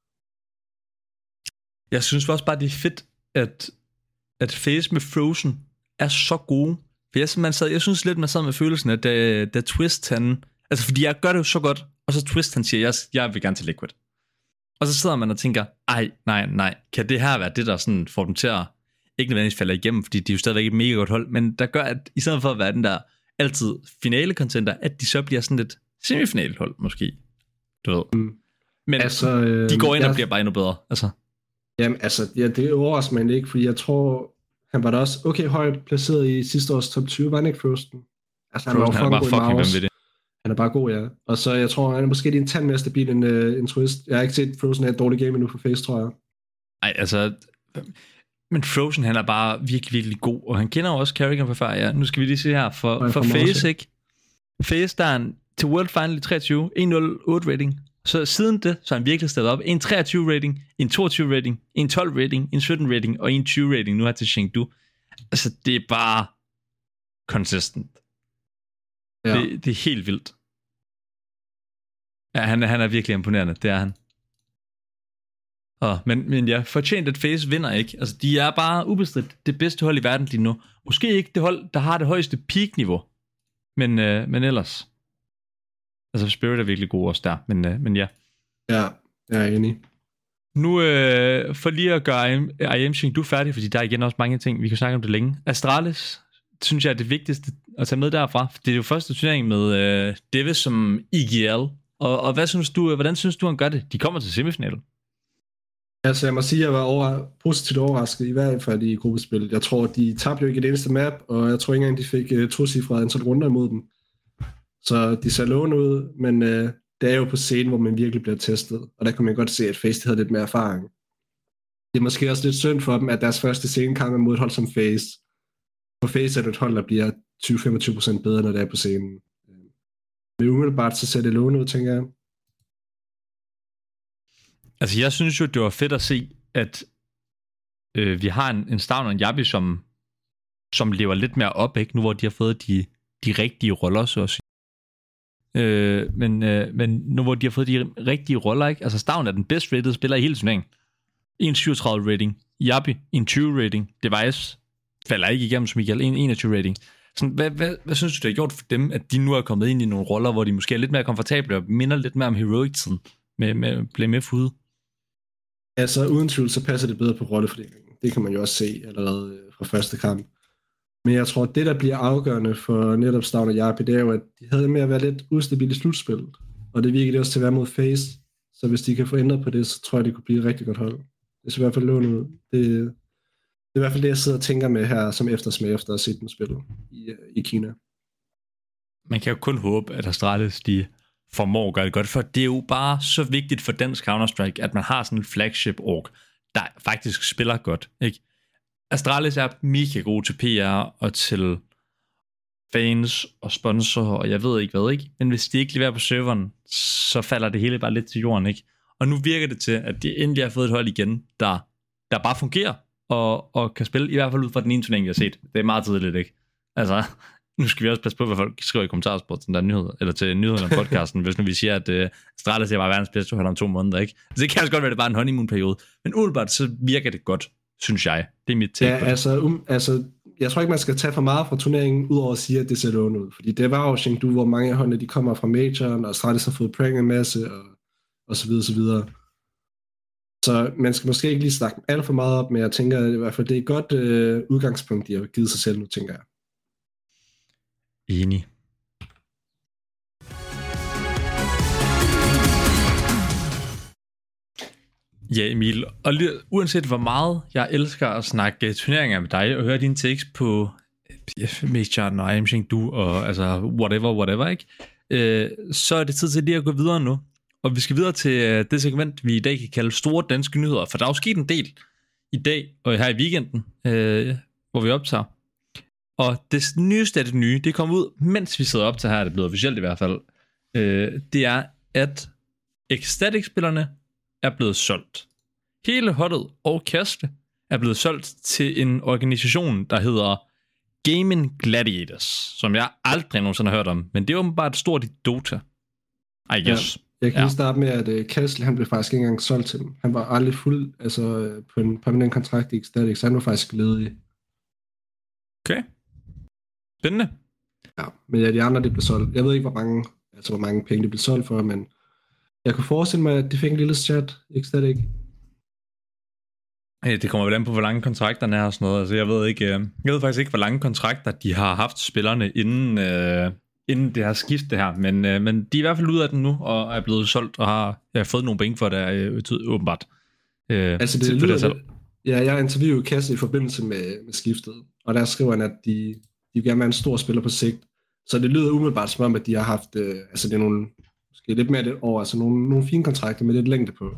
Jeg synes også bare, det er fedt, at, at FaZe med Frozen er så gode. For jeg, man sad, jeg synes lidt, man sad med følelsen, at da, da Twist han... Altså, fordi jeg gør det jo så godt, og så Twist han siger, jeg, jeg vil gerne til Liquid. Og så sidder man og tænker, ej, nej, nej, kan det her være det, der sådan får dem til at ikke nødvendigvis falde igennem, fordi de er jo stadigvæk et mega godt hold, men der gør, at i stedet for at være den der altid finale-contenter, at de så bliver sådan lidt semifinale-hold, måske. Du ved. Mm. Men altså, øh, de går ind jeg... og bliver bare endnu bedre. Altså.
Jamen, altså, ja, det overrasker mig ikke, fordi jeg tror, han var da også okay højt placeret i sidste års top tyve, var han ikke Frozen? Altså, han
Frozen,
var jo
han er bare fucking vanvittig.
Han er bare god, ja. Og så, jeg tror, han er måske en tand mere stabil end uh, en Twist. Jeg har ikke set Frozen have et dårligt game endnu for FaZe, tror jeg.
Nej, altså... Men Frozen, han er bare virkelig, virkelig god, og han kender jo også Kerrigan fra før, ja. Nu skal vi lige se her, for, for FaZe, ikke? FaZe, der er en til World Final i treogtyve, en komma nul otte rating. Så siden det, så er han virkelig stedet op. En treogtyve rating, en toogtyve rating, en tolv rating, en sytten rating, og en tyve rating nu her til Chengdu. Altså, det er bare consistent. Ja. Det, det er helt vildt. Ja, han, han er virkelig imponerende, det er han. Oh, men, men ja, fortjent at FaZe vinder ikke. Altså, de er bare ubestridt det bedste hold i verden lige nu. Måske ikke det hold, der har det højeste peak-niveau. Men, øh, men ellers. Altså, Spirit er virkelig god også der. Men, øh, men ja.
Ja, jeg er enig.
Nu øh, for lige at gøre I M Chengdu færdig, fordi der er igen også mange ting, vi kan snakke om det længe. Astralis, synes jeg er det vigtigste at tage med derfra. Det er jo første turnering med øh, Devis som I G L. Og, og hvad synes du, hvordan synes du, han gør det? De kommer til semifinalen.
Altså, jeg må sige, at jeg var over, positivt overrasket, i hvert fald i gruppespillet. Jeg tror, de tabte jo ikke et eneste map, og jeg tror ikke engang, de fik uh, tocifret antal runder imod dem. Så de ser lovende ud, men uh, det er jo på scenen, hvor man virkelig bliver testet. Og der kan man godt se, at FaZe havde lidt mere erfaring. Det er måske også lidt synd for dem, at deres første scenekamp er mod et hold som FaZe. For FaZe er det et hold, der bliver tyve til femogtyve procent bedre, når det er på scenen. Men umiddelbart så ser det lovende ud, tænker jeg.
Altså, jeg synes jo, det var fedt at se, at øh, vi har en, en Stavn og en Jabi, som, som lever lidt mere op, ikke? Nu hvor de har fået de, de rigtige roller, så at sige. Øh, men, øh, men nu hvor de har fået de rigtige roller, ikke? Altså, Stavn er den bedst rated spiller i hele turneringen. en komma syvogtredive rating. Jabi, en tyve rating. Device falder ikke igennem som Michael, en enogtyve rating. Sådan, hvad, hvad, hvad synes du, det har gjort for dem, at de nu er kommet ind i nogle roller, hvor de måske er lidt mere komfortable og minder lidt mere om Heroic-tiden med, med Play med Fude?
Altså, uden tvivl, så passer det bedre på rollefordelingen. Det kan man jo også se allerede fra første kamp. Men jeg tror, at det, der bliver afgørende for netop Stavn og Jabi, det er jo, at de havde med at være lidt ustabile i slutspillet. Og det virker det også til at være mod FaZe. Så hvis de kan få ændret på det, så tror jeg, det kunne blive et rigtig godt hold. Det ser i hvert fald lovende ud. Det, det er i hvert fald det, jeg sidder og tænker med her, som eftersmag efter at have set dem spille i, i Kina.
Man kan jo kun håbe, at Astralis, de formår at gøre det godt, for det er jo bare så vigtigt for dansk Counter-Strike, at man har sådan en flagship-org, der faktisk spiller godt, ikke? Astralis er mega god til P R og til fans og sponsorer, og jeg ved ikke hvad, ikke? Men hvis de ikke leverer på serveren, så falder det hele bare lidt til jorden, ikke? Og nu virker det til, at de endelig har fået et hold igen, der, der bare fungerer, og, og kan spille, i hvert fald ud fra den ene turnering, vi har set. Det er meget tidligt, ikke? Altså, nu skal vi også passe på, hvad folk skriver i kommentarsport til den der nyhed, eller til nyhederne om podcasten, hvis nu vi siger, at uh, Stratas er bare verdens bedste hold om to måneder, ikke? Altså, det kan også godt være, at det er bare en honeymoon-periode, men umiddelbart så virker det godt, synes jeg. Det er mit take
ja,
på det.
altså, um, altså, jeg tror ikke, man skal tage for meget fra turneringen, udover at sige, at det ser lovende ud. Fordi det var jo Chengdu, hvor mange af holdene, de kommer fra majoren, og Stratas har fået prank en masse, og, og så videre, så videre. Så man skal måske ikke lige snakke alt for meget op, men jeg tænker at i hvert fald, det er et godt øh, udgangspunkt, de har givet sig selv nu, tænker jeg.
Enig. Ja, Emil, og lige, uanset hvor meget jeg elsker at snakke turneringer med dig, og høre dine takes på majoren og I M Chengdu, og altså whatever, whatever, ikke? Øh, så er det tid til lige at gå videre nu. Og vi skal videre til det segment, vi i dag kan kalde store danske nyheder, for der er jo sket en del i dag og her i weekenden, øh, hvor vi optager. Og det nyeste af det nye, det kom ud, mens vi sidder op til her, det er blevet officielt i hvert fald, øh, det er, at Ecstatic-spillerne er blevet solgt. Hele holdet og Kastle er blevet solgt til en organisation, der hedder Gaming Gladiators, som jeg aldrig nogensinde har hørt om, men det er åbenbart stort i Dota. I guess.
Ja. Jeg kan
ja.
lige starte med, at uh, Kastle, han blev faktisk ikke engang solgt til dem. Han var aldrig fuld, altså uh, på en permanent kontrakt i Ecstatic, så han var faktisk ledig.
Okay. Spændende.
Ja, men ja, de andre, det blev solgt. Jeg ved ikke, hvor mange, altså, hvor mange penge det blev solgt for, men jeg kunne forestille mig, at de fik en lille chat, Ecstatic.
Ja, det kommer vel an på, hvor lange kontrakterne er og sådan noget. Altså, jeg ved ikke, jeg ved faktisk ikke, hvor lange kontrakter de har haft spillerne inden... Øh inden det har skiftet her, men, øh, men de er i hvert fald ude af den nu, og er blevet solgt, og har ja, fået nogle penge for det, øh, åbenbart. Øh,
altså det lyder det, ja, jeg interviewede Kastle i forbindelse med, med skiftet, og der skriver han, at de, de vil gerne være en stor spiller på sigt, så det lyder umiddelbart som om, at de har haft, øh, altså det er nogle, måske lidt mere et år, altså nogle, nogle fine kontrakter med lidt længde på.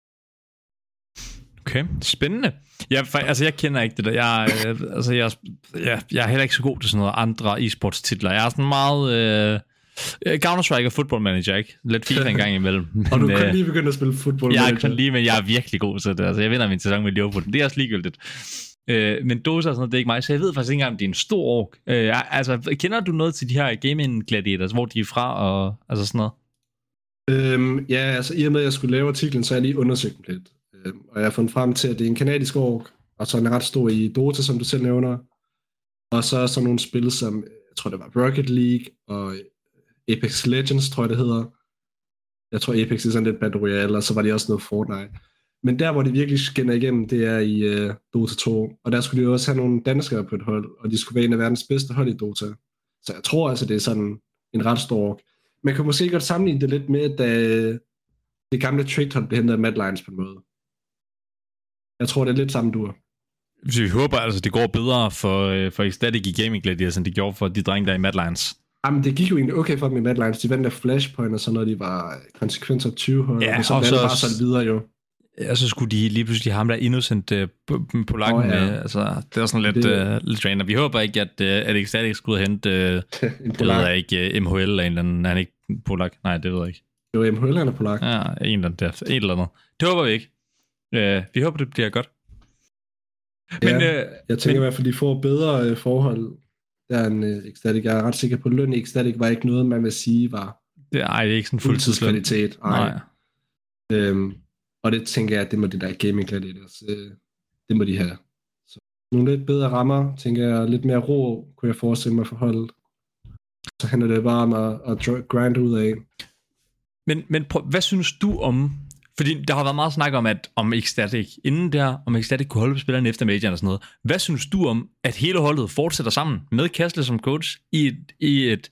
Okay, spændende. Jeg, altså, jeg kender ikke det der. Jeg, øh, altså, jeg, jeg, jeg er heller ikke så god til sådan noget andre e-sports titler. Jeg er sådan meget øh, Counter-Strike og Football Manager, ikke? Lidt FIFA en gang imellem. Men,
og du kan
øh,
lige begynde at spille Football Manager.
Jeg kan lige, men jeg er virkelig god til det. Altså, jeg vinder min sæson med Liverpool. Det er også ligegyldigt. Øh, men Dota og sådan noget, det er ikke mig, så jeg ved faktisk ikke engang, om det er en stor ork. Øh, altså, kender du noget til de her Gaming Gladiators, hvor de er fra, og altså sådan noget?
Øhm, ja, altså i og med, at jeg skulle lave artiklen, så er jeg lige undersøgt lidt. Øhm, og jeg har fundet frem til, at det er en kanadisk ork, og så er den ret stor i Dota, som du selv nævner. Og så er så nogle spil, som, jeg tror det var Rocket League, og Apex Legends, tror jeg det hedder. Jeg tror Apex er sådan lidt Battle Royale, og så var det også noget Fortnite. Men der, hvor det virkelig skinner igennem, det er i uh, Dota to. Og der skulle de også have nogle danskere på et hold, og de skulle være en af verdens bedste hold i Dota. Så jeg tror altså, det er sådan en ret stor ork. Man kan måske godt sammenligne det lidt med, da det gamle Tricked blev hentet af Mad Lions på en måde. Jeg tror, det er lidt samme dur.
Så vi håber altså, det går bedre for, for Ecstatic i Gaming Gladiators, end det gjorde for de drenge, der i Mad Lions.
Jamen, det gik jo egentlig okay for dem i Mad Lions. De vandt af Flashpoint, og så når de var konsekvent top tyve hold,
ja,
og så valgte bare sådan videre jo.
Og så skulle de lige pludselig have ham der Innocent uh, på lakken oh, ja. med. Altså, det var sådan lidt, det... uh, lidt trainer. Vi håber ikke, at, uh, at Ecstatic skulle hente uh, det ved jeg ikke, uh, M H L eller en eller anden. Er han ikke polak? Nej, det ved jeg ikke.
Jo, M H L er polak.
Ja, en eller anden der. En eller andet. Det håber vi ikke. Uh, vi håber, det bliver godt.
Men, ja, uh, jeg tænker men... i hvert fald, de får bedre uh, forhold der end uh, Ecstatic. Jeg er ret sikker på, at løn i Ecstatic var ikke noget, man vil sige var
det, ej, det er ikke sådan fuldtidskvalitet.
Nej. Øhm, og det tænker jeg, at det må det der Gaming Gladiators, øh, det må de have. Så nogle lidt bedre rammer, tænker jeg, lidt mere ro, kunne jeg forestille mig for holdet. Så handler det bare om at, at grind ud af.
Men, men prøv, hvad synes du om, fordi der har været meget snak om, at om Ecstatic, inden der, om Ecstatic kunne holde på spillerne efter majoren og sådan noget. Hvad synes du om, at hele holdet fortsætter sammen med Kastle som coach i et, i et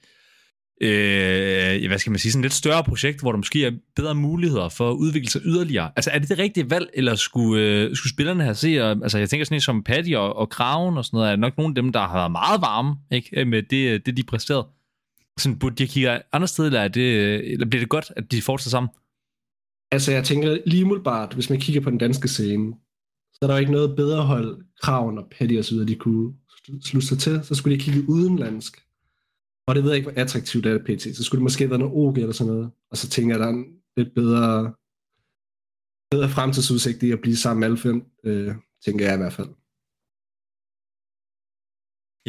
øh, hvad skal man sige, sådan et lidt større projekt, hvor der måske er bedre muligheder for at udvikle sig yderligere? Altså er det det rigtige valg, eller skulle, øh, skulle spillerne have set, altså jeg tænker sådan en som Paddy og, og Kraven og sådan noget, er nok nogle af dem, der har været meget varme, ikke, med det, det de præsterede. Sådan burde de kigge andre steder, eller, er det, eller bliver det godt, at de fortsætter sammen?
Altså jeg tænker lige umiddelbart, hvis man kigger på den danske scene, så er der jo ikke noget bedre hold, Kraven og Paddy og så videre, de kunne slutte sig til, så skulle de kigge udenlandsk. Og det ved jeg ikke, hvor attraktivt det er P T, så skulle det måske være noget O G eller sådan noget. Og så tænker jeg, at der er en lidt bedre, bedre fremtidsudsigt i at blive sammen med alle fem, øh, tænker jeg i hvert fald.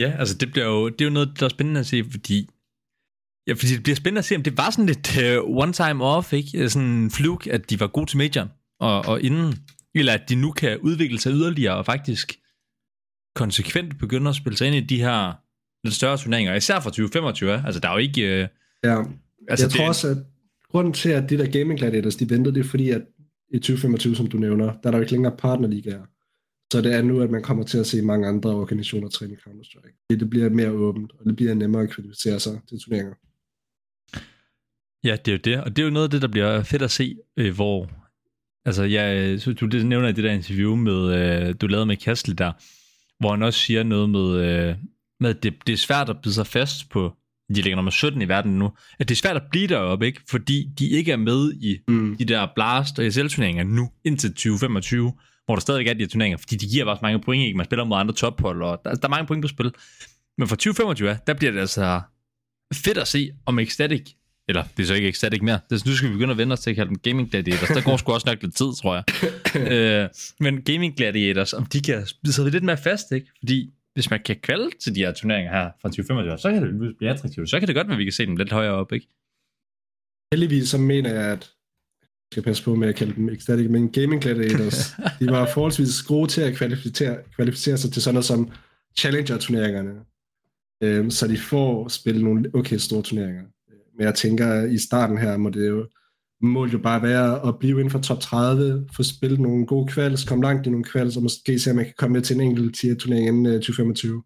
Ja, altså det bliver jo, det er jo noget, der er spændende at se, fordi ja, fordi det bliver spændende at se, om det var sådan lidt uh, one time off, ikke? Sådan en fluke, at de var gode til majoren, og, og inden, eller at de nu kan udvikle sig yderligere, og faktisk konsekvent begynde at spille sig ind i de her lidt større turneringer, især for tyve femogtyve, altså der er jo ikke... Uh,
ja,
altså,
jeg tror
det,
også, at grunden til, at de der Gaming Gladiators, de ventede, det er fordi, at i tyve femogtyve, som du nævner, der er der jo ikke længere partnerligaer. Så det er nu, at man kommer til at se mange andre organisationer træne i Counter-Strike. Det bliver mere åbent, og det bliver nemmere at kvalificere sig til turneringer.
Ja, det er jo det, og det er jo noget af det, der bliver fedt at se, øh, hvor... Altså, ja, så du nævner i det der interview, med, øh, du lavede med Kastel der, hvor han også siger noget med, øh, med at det, det er svært at bide sig fast på, de ligger nummer sytten i verden nu, at det er svært at blive deroppe, ikke? Fordi de ikke er med i mm. de der Blast og E S L-turneringer nu, indtil tyve femogtyve, hvor der stadig er de her turneringer, fordi de giver bare så mange point, ikke? Man spiller mod andre tophold, og der, altså, der er mange point på spil. Men for tyve femogtyve, der bliver det altså fedt at se, om Ecstatic, eller det er så ikke Ecstatic mere, det, nu skal vi begynde at vende os til at kalde dem Gaming Gladiators, der går sgu også nok lidt tid, tror jeg. øh, men Gaming Gladiators, om de kan spille sig lidt mere fast, ikke? Fordi hvis man kan kvalde til de her turneringer her fra tyve femogtyve, så kan det blive attraktivt. Så kan det godt være, at vi kan se dem lidt højere op, ikke?
Heldigvis så mener jeg, at jeg skal passe på med at kalde dem Ecstatic, men Gaming Gladiators, de var forholdsvis gode til at kvalificere, kvalificere sig til sådan noget som Challenger-turneringerne. Øhm, så de får spille nogle okay store turneringer. Men jeg tænker, at i starten her må det jo, må jo bare være at blive inden for top tredive, få spillet nogle gode kvals, komme langt i nogle kvals, og måske se, om man kan komme med til en enkelt tier-turnering inden uh, tyve femogtyve.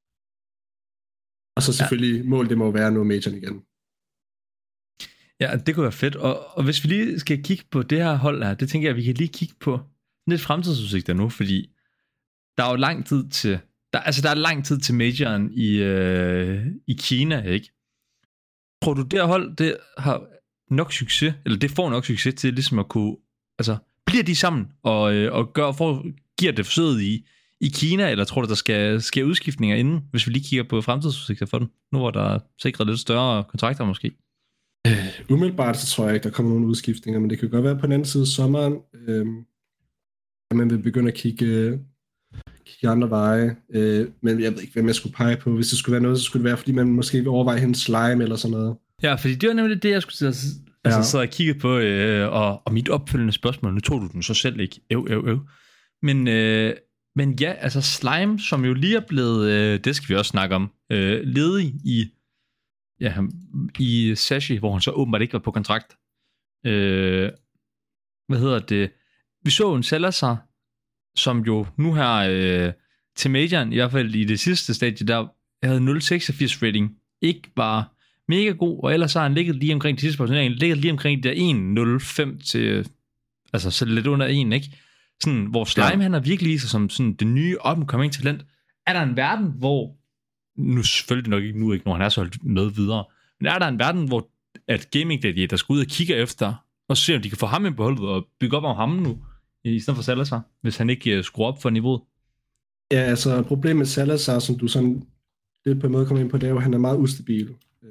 Og så selvfølgelig, ja. Mål det må være nu majoren igen.
Ja, det kunne være fedt. Og, og hvis vi lige skal kigge på det her hold her, det tænker jeg, at vi kan lige kigge på lidt fremtidsudsigter nu, fordi der er jo lang tid til, der, altså der er lang tid til majoren i, øh, i Kina, ikke? Tror du, det her hold, det har nok succes, eller det får nok succes til ligesom at kunne, altså, bliver de sammen og, øh, og gør, for, giver det forsøget i, i Kina, eller tror du, der skal ske udskiftninger inden, hvis vi lige kigger på fremtidsudsigter for dem, nu hvor der er sikret lidt større kontrakter måske?
Øh, umiddelbart så tror jeg ikke, der kommer nogen udskiftninger, men det kan godt være på den anden side af sommeren, øh, at man vil begynde at kigge, kigge andre veje, øh, men jeg ved ikke, hvem jeg skulle pege på. Hvis det skulle være noget, så skulle det være, fordi man måske vil overveje hendes slime eller sådan noget.
Ja, fordi det var nemlig det, jeg skulle altså, ja. altså, sidde og kigge på, øh, og, og mit opfølgende spørgsmål, nu tog du den så selv ikke, øv, øv, øv. Men, øh, men ja, altså Slime, som jo lige er blevet, øh, det skal vi også snakke om, øh, ledig i, ja, i Sashi, hvor han så åbenbart ikke var på kontrakt. Øh, hvad hedder det? Vi så en Salazar, som jo nu her øh, til majoren, i hvert fald i det sidste stadie, der havde nul komma seksogfirs rating, ikke var mega god, og ellers har han ligget lige omkring de sidste positionering, ligget lige omkring de der en komma nul fem til, altså så lidt under en, ikke? Sådan, hvor Slime, ja. Han er virkelig lige som sådan det nye up-and-coming talent. Er der en verden, hvor, nu selvfølgelig nok ikke nu, ikke, når han er så med videre, men er der en verden, hvor at Gaming Gladiator skal ud og kigge efter, og se om de kan få ham ind på holdet, og bygge op om ham nu, i stedet for Salazar, hvis han ikke uh, skruer op for niveauet?
Ja, altså problemet med Salazar, som du sådan lidt på en måde kommer ind på, det er jo, at han er meget ustabil.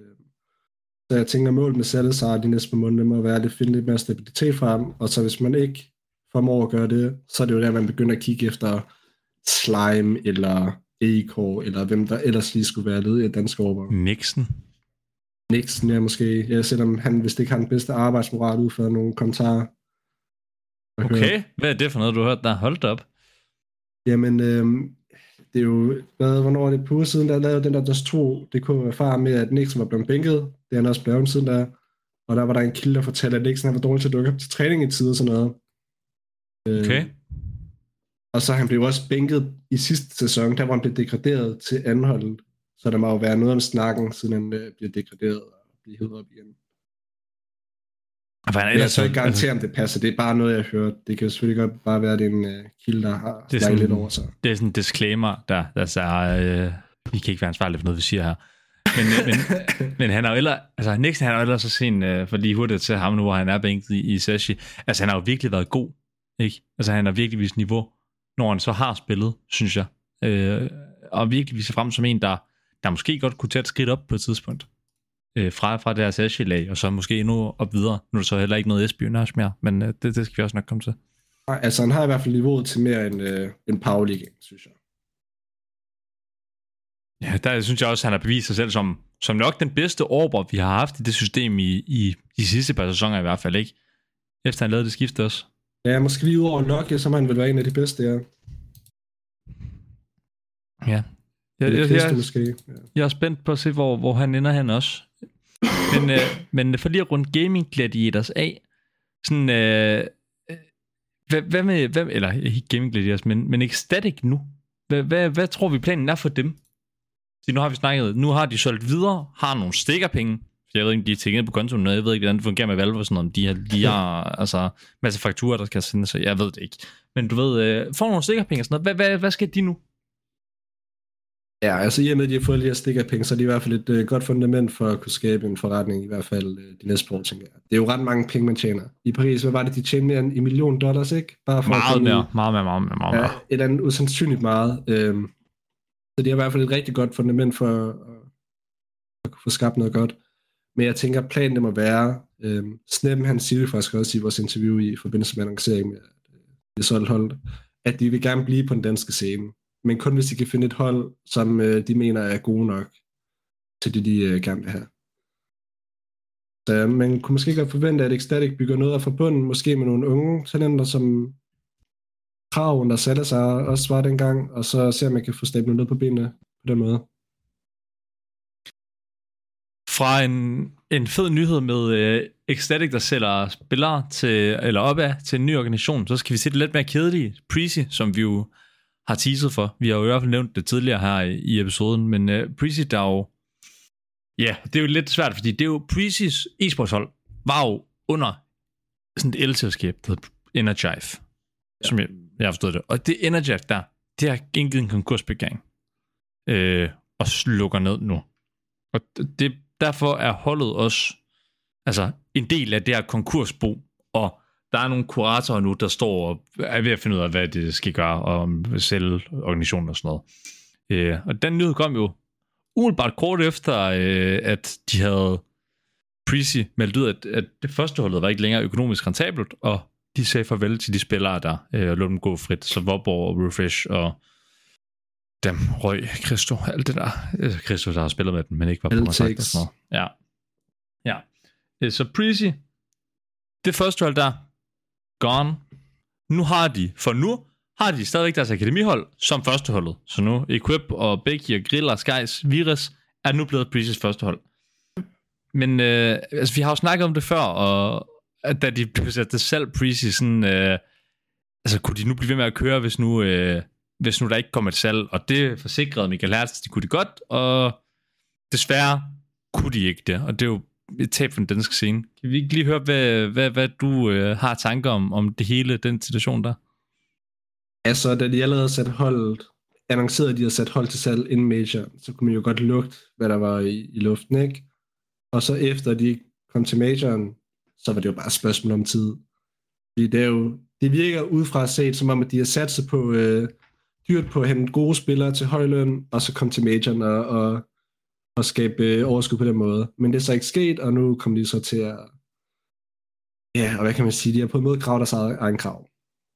Så jeg tænker, målet med Salazar de næste par måneder må være at finde lidt mere stabilitet fra ham, og så hvis man ikke formår at gøre det, så er det jo der, man begynder at kigge efter Slime, eller A K, eller hvem der ellers lige skulle være ledig af danske overvåg.
Nixon.
Nixon, ja, måske. Ja, selvom han, hvis det ikke har den bedste arbejdsmoral ud for nogle kommentarer.
Okay, hørt. Hvad er det for noget, du har hørt der? Hold da op.
Jamen, øhm, det er jo, hvad, hvornår er det på siden, der lavede den der Dust to, det kunne erfare med, at Nixon var blevet bænket. Det er han også blevet siden der. Og der var der en kilde, der fortalte, at Nixon var dårlig til at dukke op til træning i tid og sådan noget.
Okay.
Øh, og så han blev også bænket i sidste sæson, der hvor han blev degraderet til anholdet. Så der må jo være noget om snakken, siden han øh, bliver degraderet og bliver hævet op igen.
Men
jeg så ikke garantere, om det passer. Det er bare noget, jeg har hørt. Det kan selvfølgelig godt bare være, at det er en uh, kilde, der har snakket lidt over sig.
Det er sådan en disclaimer, der, der siger, øh, vi kan ikke være ansvarlige for noget, vi siger her. Men, men, men han har jo ellers, altså Nixon, han har jo ellers så sen, øh, for lige hurtigt til ham nu, hvor han er bænket i, i Sashi. Altså han har jo virkelig været god, ikke? Altså han har virkelig vist niveau, når han så har spillet, synes jeg. Øh, og virkelig viser frem som en, der, der måske godt kunne tage et skridt op på et tidspunkt. Fra, fra det her Sashi-lag, og så måske endnu op videre. Nu er der så heller ikke noget espionage mere, men uh, det, det skal vi også nok komme til.
Altså han har i hvert fald niveauet til mere end, uh, end Powerligaen, synes jeg.
Ja, der synes jeg også, at han har bevist sig selv som, som nok den bedste orber, vi har haft i det system i, i de sidste par sæsoner i hvert fald, ikke? Efter han lavede det skifte også.
Ja, måske lige ud over Nokia, så han vil være en af de bedste, ja.
Ja. Jeg, jeg, jeg, måske. Ja. jeg er spændt på at se, hvor, hvor han ender hen også. Men, øh, men for lige at runde Gaming Gladiators af, sådan, øh, hvad, hvad med, hvad, eller ikke Gaming Gladiators, men, men Ecstatic nu? Hvad, hvad, hvad tror vi planen er for dem? Så nu har vi snakket, nu har de solgt videre, har nogle stikkerpenge. Jeg ved ikke, om de er tænkt på kontoen, jeg ved ikke, hvordan det fungerer med Valve og sådan noget, om de har, de har altså, masse fakturer, der skal sendes, så jeg ved det ikke. Men du ved, øh, får nogle stikkerpenge og sådan noget, hvad, hvad, hvad skal de nu?
Ja, altså i og med, at de har fået de her stikkerpenge, så er det i hvert fald et øh, godt fundament for at kunne skabe en forretning, i hvert fald øh, de næste år, tænker jeg. Det er jo ret mange penge, man tjener. I Paris, hvad var det, de tjente mere end en million dollars, ikke? Bare for
meget,
at
mere, meget mere, meget mere, meget mere.
Ja, et eller andet usandsynligt meget. Øhm, så det er i hvert fald et rigtig godt fundament for at, at kunne få skabt noget godt. Men jeg tænker, planen det må være, øhm, Snem, han siger det faktisk også i vores interview i forbindelse med annoncering med det solgt hold, at de vil gerne blive på den danske scene. Men kun hvis de kan finde et hold, som øh, de mener er gode nok til det, de øh, gerne vil have. Så man kunne måske godt forvente, at Ecstatic bygger noget af forbundet, måske med nogle unge talenter, som Krav, der satte sig også var dengang, og så ser man kan få stablet noget på benene på den måde.
Fra en, en fed nyhed med øh, Ecstatic, der sælger spillere til, eller opad til en ny organisation, så skal vi se det lidt mere kedelige. Prezi, som vi jo har teaset for. Vi har jo i hvert fald nævnt det tidligere her i, i episoden, men uh, Prezi, der jo... Ja, det er jo lidt svært, fordi det er jo Prezis e-sportshold var jo under sådan et elselskab, der hedder Energive, ja. Som jeg, jeg har forstået det. Og det Energive der, det har indgivet en konkursbegæring øh, og slukker ned nu. Og det, derfor er holdet også altså en del af det her konkursbo, og der er nogle kuratorer nu, der står og er ved at finde ud af, hvad det skal gøre, og sælge organisationen og sådan noget. Øh, og den nyhed kom jo umiddelbart kort efter, øh, at de havde Prezi meldt ud, at, at det første holdet var ikke længere økonomisk rentabelt, og de sagde farvel til de spillere der, øh, og lod dem gå frit. Så Vobor og Refresh og dem røg Christo, alt det der. Altså Christo, der har spillet med den, men ikke var på mig sagt og sådan noget. Ja. Ja. Øh, så Prezi, det første hold der, gone. Nu har de, for nu har de stadigvæk deres akademihold som førsteholdet. Så nu Equip og Becky og Grill og Skies Virus er nu blevet Prezis førstehold. Men øh, altså, vi har jo snakket om det før, og at da de satte selv Prezi sådan, øh, altså kunne de nu blive ved med at køre, hvis nu, øh, hvis nu der ikke kommer et salg, og det forsikrede Michael Hertz, de kunne det godt, og desværre kunne de ikke det, og det er jo et tab for den danske scene. Kan vi ikke lige høre, hvad, hvad, hvad du øh, har tanker om, om det hele, den situation der?
Altså, da de allerede sat holdet, annoncerede, at de havde sat hold til salg inden major, så kunne man jo godt lugte, hvad der var i, i luften, ikke? Og så efter de kom til majoren, så var det jo bare et spørgsmål om tid. Fordi det er jo, det virker udefra set, som om at de har sat sig på øh, dyrt på at hente gode spillere til høj løn, og så kom til majoren og, og, og skabe øh, overskud på den måde. Men det er så ikke sket, og nu kommer de så til at, ja, og hvad kan man sige, de har på en måde gravet deres egen krav.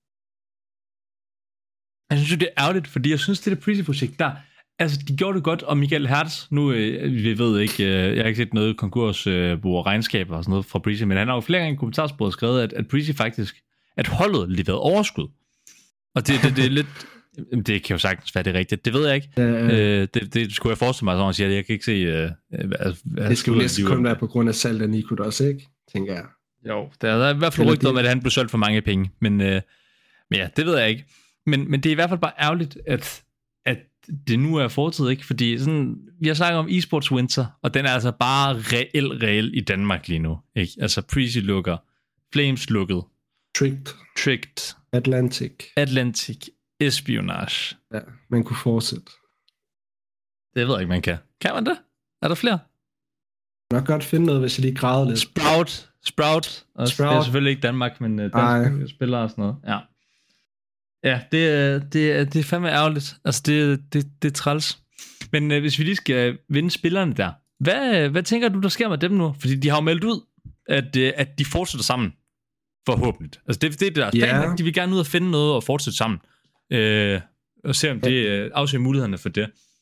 Jeg synes jo, det er ærgerligt, fordi jeg synes, det der Prezi-projekt der, altså de gjorde det godt, og Michael Hertz, nu, øh, vi ved ikke, øh, jeg har ikke set noget konkursbord øh, regnskaber og sådan noget fra Prezi, men han har jo flere gange i kommentarsporet skrevet, at, at Prezi faktisk, at holdet leverede overskud. Og det, det, det er lidt, det kan jo sagtens være det rigtigt, det ved jeg ikke. Øh, øh, det, det skulle jeg forestille mig, så man siger, at jeg kan ikke se, øh, hvad, hvad
det skal jo næsten kun være på grund af salg af Nikud også, ikke? Tænker jeg.
Jo, der er i hvert fald rygtet om, at han blev solgt for mange penge, men, øh, men ja, det ved jeg ikke. Men, men det er i hvert fald bare ærgerligt, at, at det nu er fortid, ikke? Fordi sådan, vi har snakket om eSports Winter, og den er altså bare reel, reel i Danmark lige nu, ikke? Altså Prezi lukker, Flames lukket,
Tricked,
Tricked,
Atlantic,
Atlantic, Espionage.
Ja, man kunne fortsætte.
Det ved jeg ikke, man kan. Kan man det? Er der flere?
Jeg kan godt finde noget, hvis jeg lige græder lidt.
Sprout, Sprout, og Sprout. Det er selvfølgelig ikke Danmark, men danske Ej. spillere og sådan noget, ja. Ja, det, det, det er fandme ærgerligt. Altså, det, det, det er træls. Men øh, hvis vi lige skal vinde spillerne der, hvad, hvad tænker du, der sker med dem nu? Fordi de har jo meldt ud, at, øh, at de fortsætter sammen. Forhåbentlig. Altså, det, det er deres yeah. plan. De vil gerne ud og finde noget og fortsætte sammen. Øh, og se, om det øh, afsøger mulighederne for det.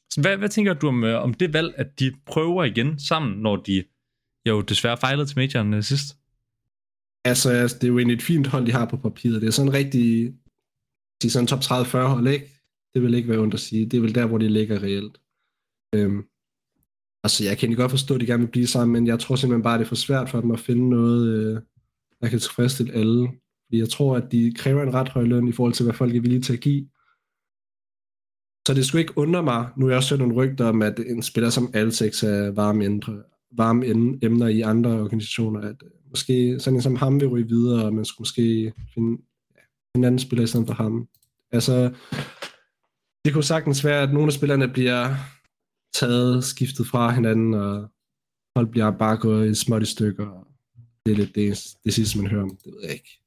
Så hvad, hvad tænker du om, om det valg, at de prøver igen sammen, når de jo desværre fejlede til majoren sidst?
Altså, det er jo egentlig et fint hold, de har på papiret. Det er sådan en rigtig, sådan en top tredive fyrre hold, ikke? Det vil ikke være ondt at sige. Det er vel der, hvor de ligger reelt. Øhm, altså, jeg kan ikke godt forstå, at de gerne vil blive sammen, men jeg tror simpelthen bare, det er for svært for dem at finde noget, øh, der kan tilfredsstille alle. Fordi jeg tror, at de kræver en ret høj løn i forhold til, hvad folk er villige til at give. Så det skulle ikke undre mig. Nu har jeg også hørt nogle rygter om, at en spiller som Altex er varme, indre, varme emner i andre organisationer. At måske sådan en som ham vil ryge videre, og man skulle måske finde ja, en anden spiller i stedet for ham. Altså, det kunne sagtens være, at nogle af spillerne bliver taget, skiftet fra hinanden, og folk bliver bare gået i småt i stykker. Det er lidt det, det sidste, man hører om. Det ved jeg ikke.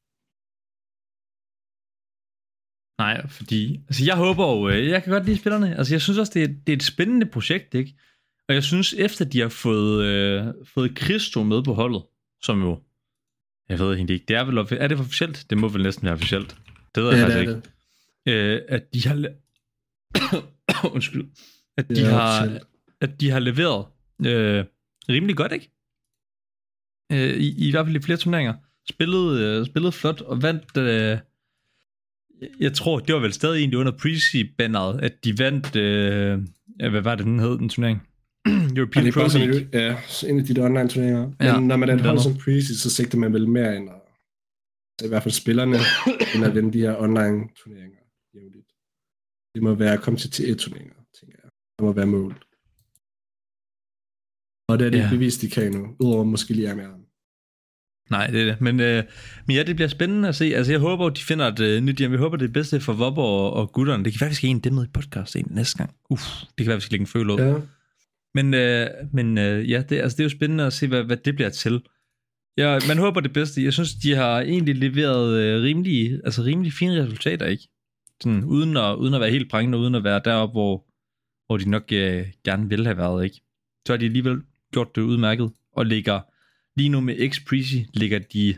Nej, fordi altså jeg håber jo, jeg kan godt lide spillerne. Altså jeg synes også, det er, det er et spændende projekt, ikke? Og jeg synes, efter de har fået, øh, fået Christo med på holdet, som jo, jeg ved egentlig ikke, det er vel, er det officielt? Det må vel næsten være officielt. Det ved jeg ja, faktisk ikke. Øh, at de har, undskyld, at de har, at de har leveret øh, rimelig godt, ikke? Øh, i, I hvert fald i flere turneringer. Spillet, øh, spillet flot og vandt... Øh, jeg tror, det var vel stadig egentlig under Prezi-banneret, at de vandt, øh, hvad var det, den hed, den turnering? European ja, Pro League.
Ja, en af de online turneringer. Ja, men når man er et hold som Prezi, så sigter man vel mere end at, i hvert fald spillerne, end at vinde de her online turneringer. Det må være at komme til T et-turneringer, tænker jeg. Det må være målet. Og det er det ja. Bevis, de kan nu, udover måske lige er med ham.
Nej, det er det. Men, øh, men ja, det bliver spændende at se. Altså, jeg håber, de finder et øh, nyt hjem. Jeg håber, det er bedste for Vopper og, og gutterne. Det kan være, vi skal have en dem med i podcast en næste gang. Uff, det kan være, vi skal lægge en føle ud. Ja. Men, øh, men øh, ja, det, altså, det er jo spændende at se, hvad, hvad det bliver til. Ja, man håber det bedste. Jeg synes, de har egentlig leveret øh, rimelig, altså, rimelig fine resultater, ikke? Sådan, uden, at, uden at være helt prangende, uden at være deroppe, hvor, hvor de nok øh, gerne ville have været, ikke? Så har de alligevel gjort det udmærket og ligger... Lige nu med X-Prezi ligger de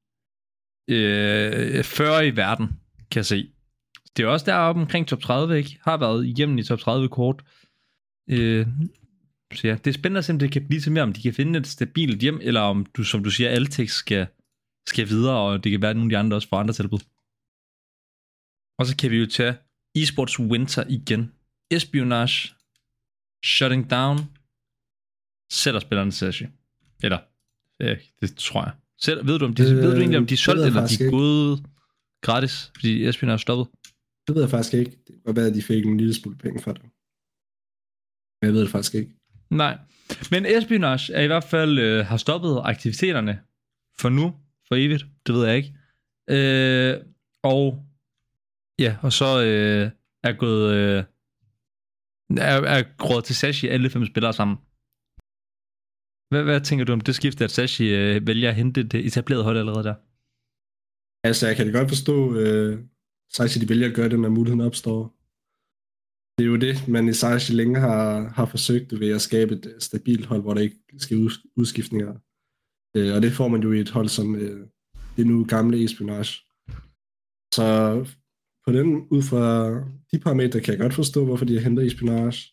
øh, fyrre i verden, kan jeg se. Det er også deroppe omkring top tredive, ikke? Har været igennem i top tredive kort. Øh, så ja, det er spændende at se, om det kan blive til mere, om de kan finde et stabilt hjem, eller om du, som du siger, Altex skal, skal videre, og det kan være, at nogle af de andre også får andre tilbud. Og så kan vi jo tage eSports Winter igen. Espionage, Shutting Down, sætter spillerne Sashi. Eller ja, det tror jeg. Selv, ved du, om de, øh, ved du egentlig, om de er solgt, eller de er gået gratis, fordi Espionage er stoppet?
Det ved jeg faktisk ikke. Det var bare, at de fik en lille smule penge for det. Men jeg ved det faktisk ikke.
Nej. Men Espionage er i hvert fald øh, har stoppet aktiviteterne for nu, for evigt. Det ved jeg ikke. Øh, og ja, og så øh, er gået øh, er, er gået til Sashi alle fem spillere sammen. Hvad, hvad tænker du om det skifte, at Sashi øh, vælger at hente det etablerede hold allerede der?
Altså, jeg kan godt forstå, øh, Sashi de vælger at gøre det, når muligheden opstår. Det er jo det, man i Sashi længe har, har forsøgt ved at skabe et stabilt hold, hvor der ikke skal ud, udskiftninger. Øh, og det får man jo i et hold som øh, det nu gamle Espionage. Så på den, ud fra de parametre, kan jeg godt forstå, hvorfor de har hentet Espionage.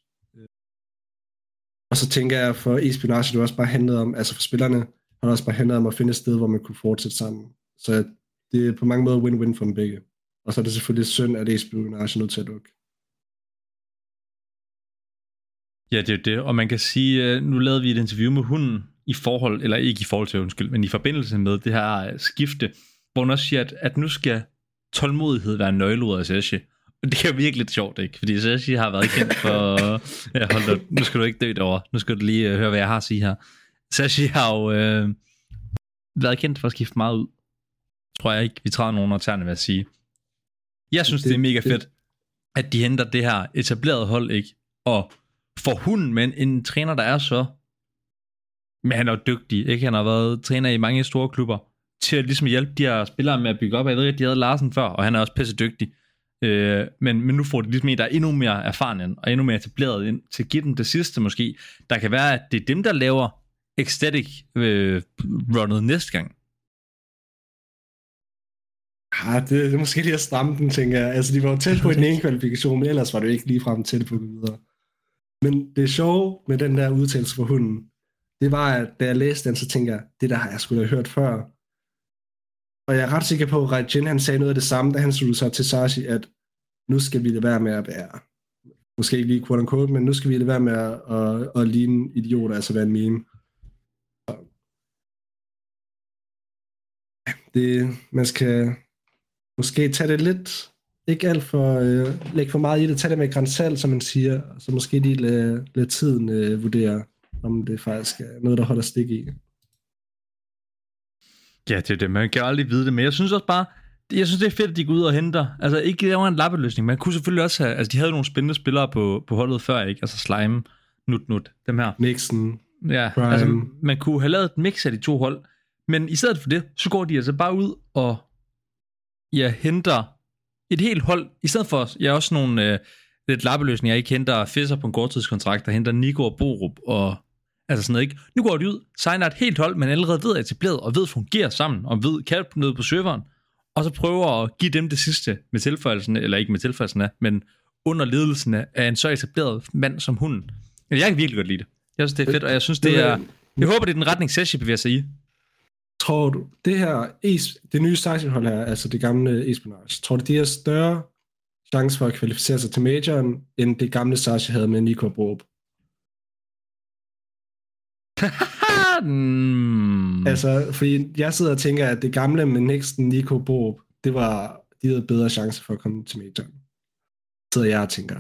Og så tænker jeg, for Espionage, det også bare handlet om, altså for spillerne, har det også bare handlet om at finde et sted, hvor man kunne fortsætte sammen. Så det er på mange måder win-win for dem begge. Og så er det selvfølgelig synd, at Espionage er nødt til at lukke.
Ja, det er det. Og man kan sige, nu lavede vi et interview med hunden i forhold, eller ikke i forhold til, undskyld, men i forbindelse med det her skifte, hvor hun også siger, at, at nu skal tålmodighed være nøgleordet af Sashi. Det er jo virkelig lidt sjovt, ikke? Fordi Sashi har været kendt for... Ja, hold da, nu skal du ikke dø derovre. Nu skal du lige uh, høre, hvad jeg har at sige her. Sashi har jo øh, været kendt for at skifte meget ud. Tror jeg ikke, vi træder nogen årtærne ved at sige. Jeg synes, det, det er mega det. fedt, at de henter det her etablerede hold, ikke? Og for hunden, men en træner, der er så... Men han er jo dygtig, ikke? Han har været træner i mange store klubber, til at ligesom hjælpe de her spillere med at bygge op. Jeg ved ikke, de havde Larsen før, og han er også pisse dygtig. Øh, men, men nu får de ligesom en, der er endnu mere erfaren ind, og endnu mere etableret ind, til at give dem det sidste måske. Der kan være, at det er dem, der laver ecstatic øh, runnet næste gang.
Ja, det, det er måske lige at stramme den, tænker jeg. Altså, de var jo tæt på i den ene kvalifikation, men ellers var det jo ikke lige frem tæt på at gå videre. Men det sjove med den der udtalelse for hunden, det var, at da jeg læste den, så tænker jeg, det der har jeg sgu da hørt før. Og jeg er ret sikker på, at Raijin, han sagde noget af det samme, da han sluttede sig til Sashi, at nu skal vi lade være med at være, måske ikke lige quote unquote, men nu skal vi lade være med at, at, at ligne idioter, altså være en meme. Det, man skal måske tage det lidt, ikke alt for, øh, lægge for meget i det, tage det med grænsalt, som man siger, så måske lige lade, lade tiden øh, vurdere, om det faktisk er noget, der holder stik i.
Ja, det er det. Man kan aldrig vide det, men jeg synes også bare, jeg synes det er fedt, at de går ud og henter, altså ikke laver en lappeløsning, man kunne selvfølgelig også have, altså de havde nogle spændende spillere på, på holdet før, ikke? Altså Slime, Nut Nut, dem her.
Nixon,
ja,
Prime.
Altså man kunne have lavet et mix af de to hold, men i stedet for det, så går de altså bare ud og ja, henter et helt hold, i stedet for, jeg ja, også nogle øh, lidt lappeløsninger, jeg ikke henter Fisser på en korttidskontrakt, der henter Nico og Borup, og altså sådan noget, ikke? Nu går de ud, signer et helt hold, man allerede ved er etableret, og ved fungerer sammen, og ved kan noget på serveren, og så prøver at give dem det sidste med tilføjelsen, eller ikke med tilføjelsen af, men under ledelsen af en så etableret mand som hunden. Jeg kan virkelig godt lide det. Jeg synes, det er fedt, og jeg synes, det er, jeg håber, det er den retning, Sashi bevæger sig i.
Tror du, det her, det nye Sashi-hold her, altså det gamle Espionage, tror du, de har større chance for at kvalificere sig til majoren, end det gamle Sashi havde med Nico og Borup?
mm.
Altså, fordi jeg sidder og tænker, at det gamle med Nixon, Nico og Borup, det var, de havde bedre chance for at komme til majoren. Så jeg tænker.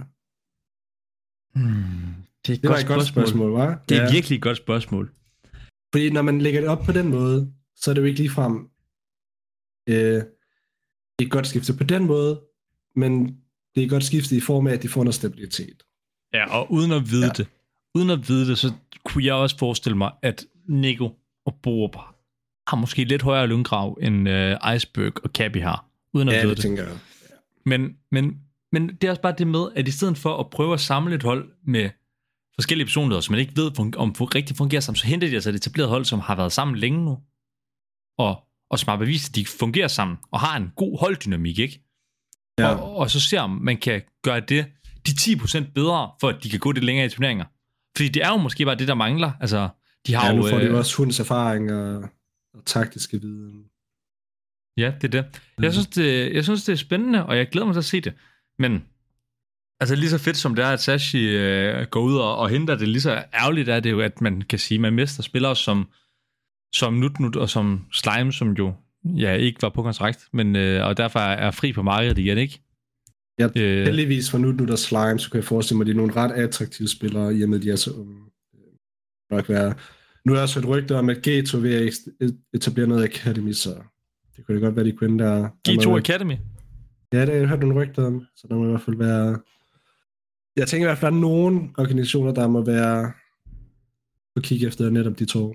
Hmm. Det, er et
det
godt
var et godt spørgsmål, spørgsmål var?
Det er
ja.
virkelig et godt spørgsmål.
Fordi når man lægger det op på den måde, så er det jo ikke ligefrem øh, et godt skifte på den måde, men det er et godt skifte i form af, at de får noget stabilitet.
Ja, og uden at vide ja. det, uden at vide det, så kunne jeg også forestille mig, at Nico og Borup har måske lidt højere løngrav, end øh, Iceberg og Cappy har, uden at
ja,
vide
det.
det.
Tænker jeg. Ja.
Men, men, men det er også bare det med, at i stedet for at prøve at samle et hold med forskellige personligheder, som man ikke ved, om det rigtig fungerer sammen, så henter de altså et etableret hold, som har været sammen længe nu, og, og som har bevist, at de fungerer sammen, og har en god holddynamik, ikke? Ja. Og, og så ser om man kan gøre det de ti procent bedre, for at de kan gå det længere i turneringer. Fordi det er jo måske bare det, der mangler. Altså, de har
ja, nu får
jo,
de jo også hundens erfaring og, og taktiske viden.
Ja, det er det. Jeg synes det, jeg synes, det er spændende, og jeg glæder mig til at se det. Men altså lige så fedt som det er, at Sashi øh, går ud og, og henter det, lige så ærgerligt er det jo, at man kan sige, at man mister spillere som, som Nut Nut og som Slime, som jo ja, ikke var på kontrakt, men, øh, og derfor er fri på markedet igen, ikke?
Ja, øh, heldigvis for Nut Nut og Slime, så kan jeg forestille mig, at de er nogle ret attraktive spillere, i og med de er så unge. Nok være. Nu er jeg også et rygte om, at G to vil etablere noget Academy, så det kunne det godt være, de kunne der...
G to Academy?
Ja, det har jeg hørt nogle rygter om, så der må i hvert fald være... Jeg tænker i hvert fald, at der er nogle organisationer, der må være på kigge efter netop de to.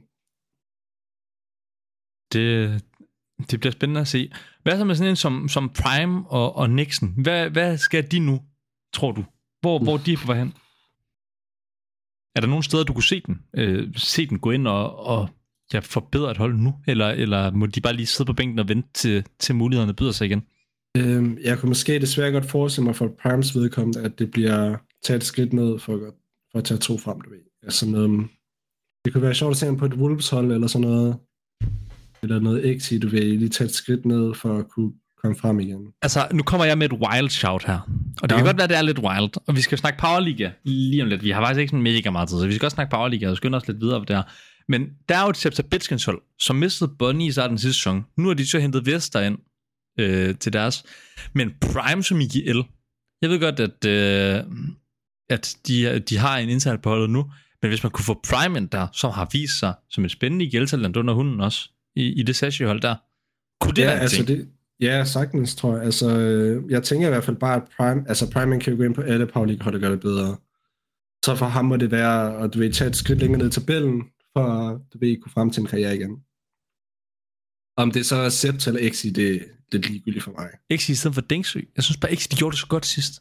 Det, det bliver spændende at se. Hvad så med sådan en som, som Prime og, og Nixon? Hvad, hvad skal de nu, tror du? Hvor, hvor de er på vej hen? Er der nogle steder, du kunne se den? Øh, se den gå ind og, og ja, forbedre et hold nu? Eller, eller må de bare lige sidde på bænken og vente til, til mulighederne byder sig igen?
Øhm, jeg kunne måske desværre godt forestille mig for Primes vedkommende, at det bliver taget et skridt ned for, for at tage to frem, du ved. Altså noget, det kunne være sjovt at se på et Wolves hold eller sådan noget. Eller noget X I, du ved, lige tage et skridt ned for at kunne komme frem igen.
Altså, nu kommer jeg med et wild shout her. Og det ja. kan godt være, det er lidt wild. Og vi skal snakke Powerliga lige om lidt. Vi har faktisk ikke sådan mega meget tid, så vi skal også snakke Powerliga og skynde os lidt videre på det her. Men der er jo et Septa Bitskins hold, som mistede Bonnie i starten af sidste sæson. Nu har de så hentet Vester ind øh, til deres. Men Prime som I G L, jeg ved godt, at, øh, at de, de har en indsat på holdet nu, men hvis man kunne få Prime ind der, som har vist sig som et spændende I G L-talent under hunden også, i, i det Sashi-hold der, kunne det
ja,
være
altså det, ja, sagtens, tror jeg. Altså, øh, jeg tænker i hvert fald bare, at Prime, altså Prime kan jo gå ind på alle Powerliga-hold og gøre det bedre. Så for ham må det være, at du vil tage et skridt længere ned i tabellen, for at du vil kunne frem til en karriere igen. Om det så er Sept eller X I, det er lidt ligegyldigt for mig.
X I i stedet for Dengsø. Jeg synes bare, X I de gjorde det så godt sidst.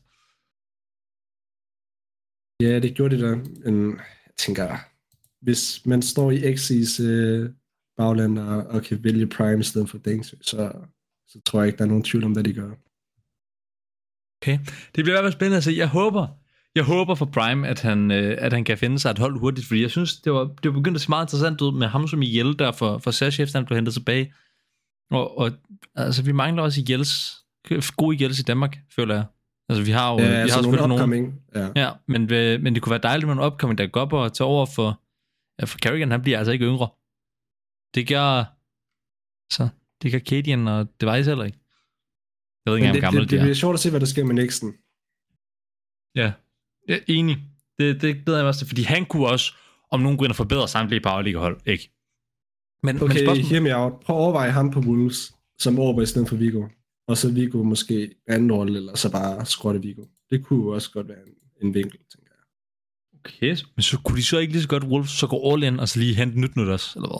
Ja, det gjorde det der. Men jeg tænker, hvis man står i X I's øh, bagland og, og kan vælge Prime i stedet for Dengsø, så, så tror jeg ikke, der er nogen tvivl om, hvad de gør.
Okay. Det bliver i hvert fald spændende at se. Jeg håber, jeg håber for Prime, at han, øh, at han kan finde sig et hold hurtigt, fordi jeg synes, det var, det var begyndt at se meget interessant ud med ham som ihjel der for, for Sashi, efter han blev hentet tilbage. Og, og altså, vi mangler også ihjels, gode ihjels i Danmark, føler jeg. Altså, vi har jo
ja,
vi
altså
har
nogle
nogen.
Upcoming. Ja,
ja men, men det kunne være dejligt med en upcoming, der går op og tager over for, ja, for Carrigan, han bliver altså ikke yngre. Det gør, så, det gør Cadian og Device heller ikke. Jeg ved ikke engang, hvor gammel
det, det,
de er.
Det bliver sjovt at se, hvad der sker med Nixon.
Ja, jeg er enig. Det, det glæder jeg mig også til, fordi han kunne også, om nogen går ind og forbedre samtlige Power League-hold, ikke? Men,
okay,
men spørgsmål...
hear me out. Prøv at overveje ham på Wolves, som over i stedet for Vigo. Og så Vigo måske anden rolle, eller så bare skrotte Vigo. Det kunne også godt være en, en vinkel, tænker jeg.
Okay, men så kunne de så ikke lige så godt Wolves, så gå all in, og så lige hente nyt nyt også, eller hvad?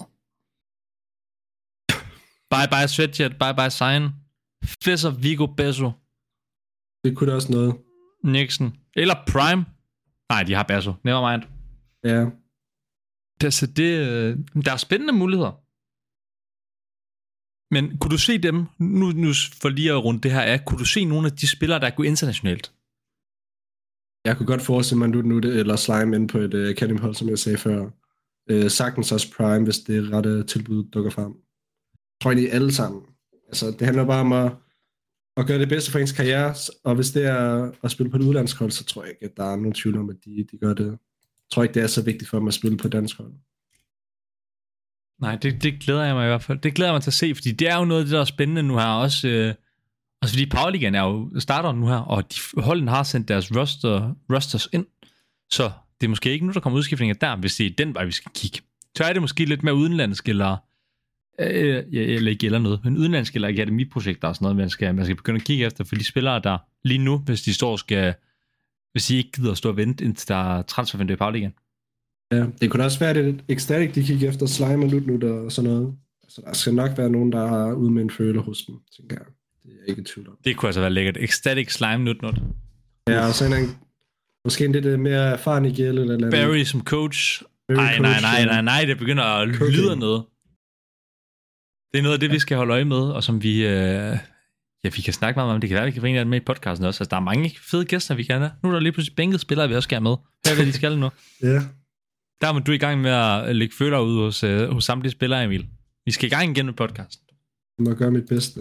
Bye bye Sweatjet, bye bye Sign. Fisser, Vigo, Besso.
Det kunne da også noget.
Nixon. Eller Prime. Nej, de har Besso. Never mind.
Ja.
Det, så det, der er spændende muligheder. Men kunne du se dem, nu, nu for lige at runde det her af, kunne du se nogle af de spillere, der går internationalt?
Jeg kunne godt forestille mig, at nu det, eller Slime ind på et uh, Academy-hold, som jeg sagde før. Uh, sagtens også Prime, hvis det rette tilbud dukker frem. Jeg tror egentlig alle sammen. Altså, det handler bare om at, at gøre det bedste for ens karriere, og hvis det er at spille på et udlandshold, så tror jeg ikke, at der er nogen tvivl om, at de, de gør det. Jeg tror ikke, det er så vigtigt for dem at spille på dansk hold.
Nej, det, det glæder jeg mig i hvert fald. Det glæder jeg mig til at se, fordi det er jo noget af det, der er spændende nu her også. Øh, altså fordi Powerligaen er jo starter nu her, og de holden har sendt deres roster, rosters ind, så det er måske ikke nu, der kommer udskiftninger der, hvis det er den vej, vi skal kigge. Så er det måske lidt mere udenlandsk, eller, øh, eller ikke eller noget, men udenlandsk eller akademiprojekter og sådan noget, man skal, man skal begynde at kigge efter, for de spillere, der lige nu, hvis de står skal, hvis de ikke gider at stå og vente, indtil der er transfervindue i Powerligaen.
Ja, det kunne også være det Ecstatic, de kigger efter Slime og Nut og sådan noget. Altså, der skal nok være nogen, der har ude med en føler hos dem, tænker jeg. Det er jeg ikke i tvivl om.
Det kunne altså være lækkert. Ecstatic, Slime, Nut, Nut.
Ja, og så en, måske en lidt mere erfaren i gælde eller noget.
Barry som coach.
Barry
Nej, nej,
coach,
nej, nej, nej, det begynder at lyde noget. Det er noget af det, vi skal holde øje med, og som vi, øh, ja, vi kan snakke meget om. Det kan være, vi kan få en af dem med i podcasten også. Altså, der er mange fede gæster, vi kan have. Nu er der lige pludselig bænket spillere, vi også skal have med. Hør, hvad de skal nu.
Ja.
Der er du i gang med at lægge føler ud hos, øh, hos samtlige spillere, Emil. Vi skal i gang igen med podcasten.
Jeg må gøre mit bedste.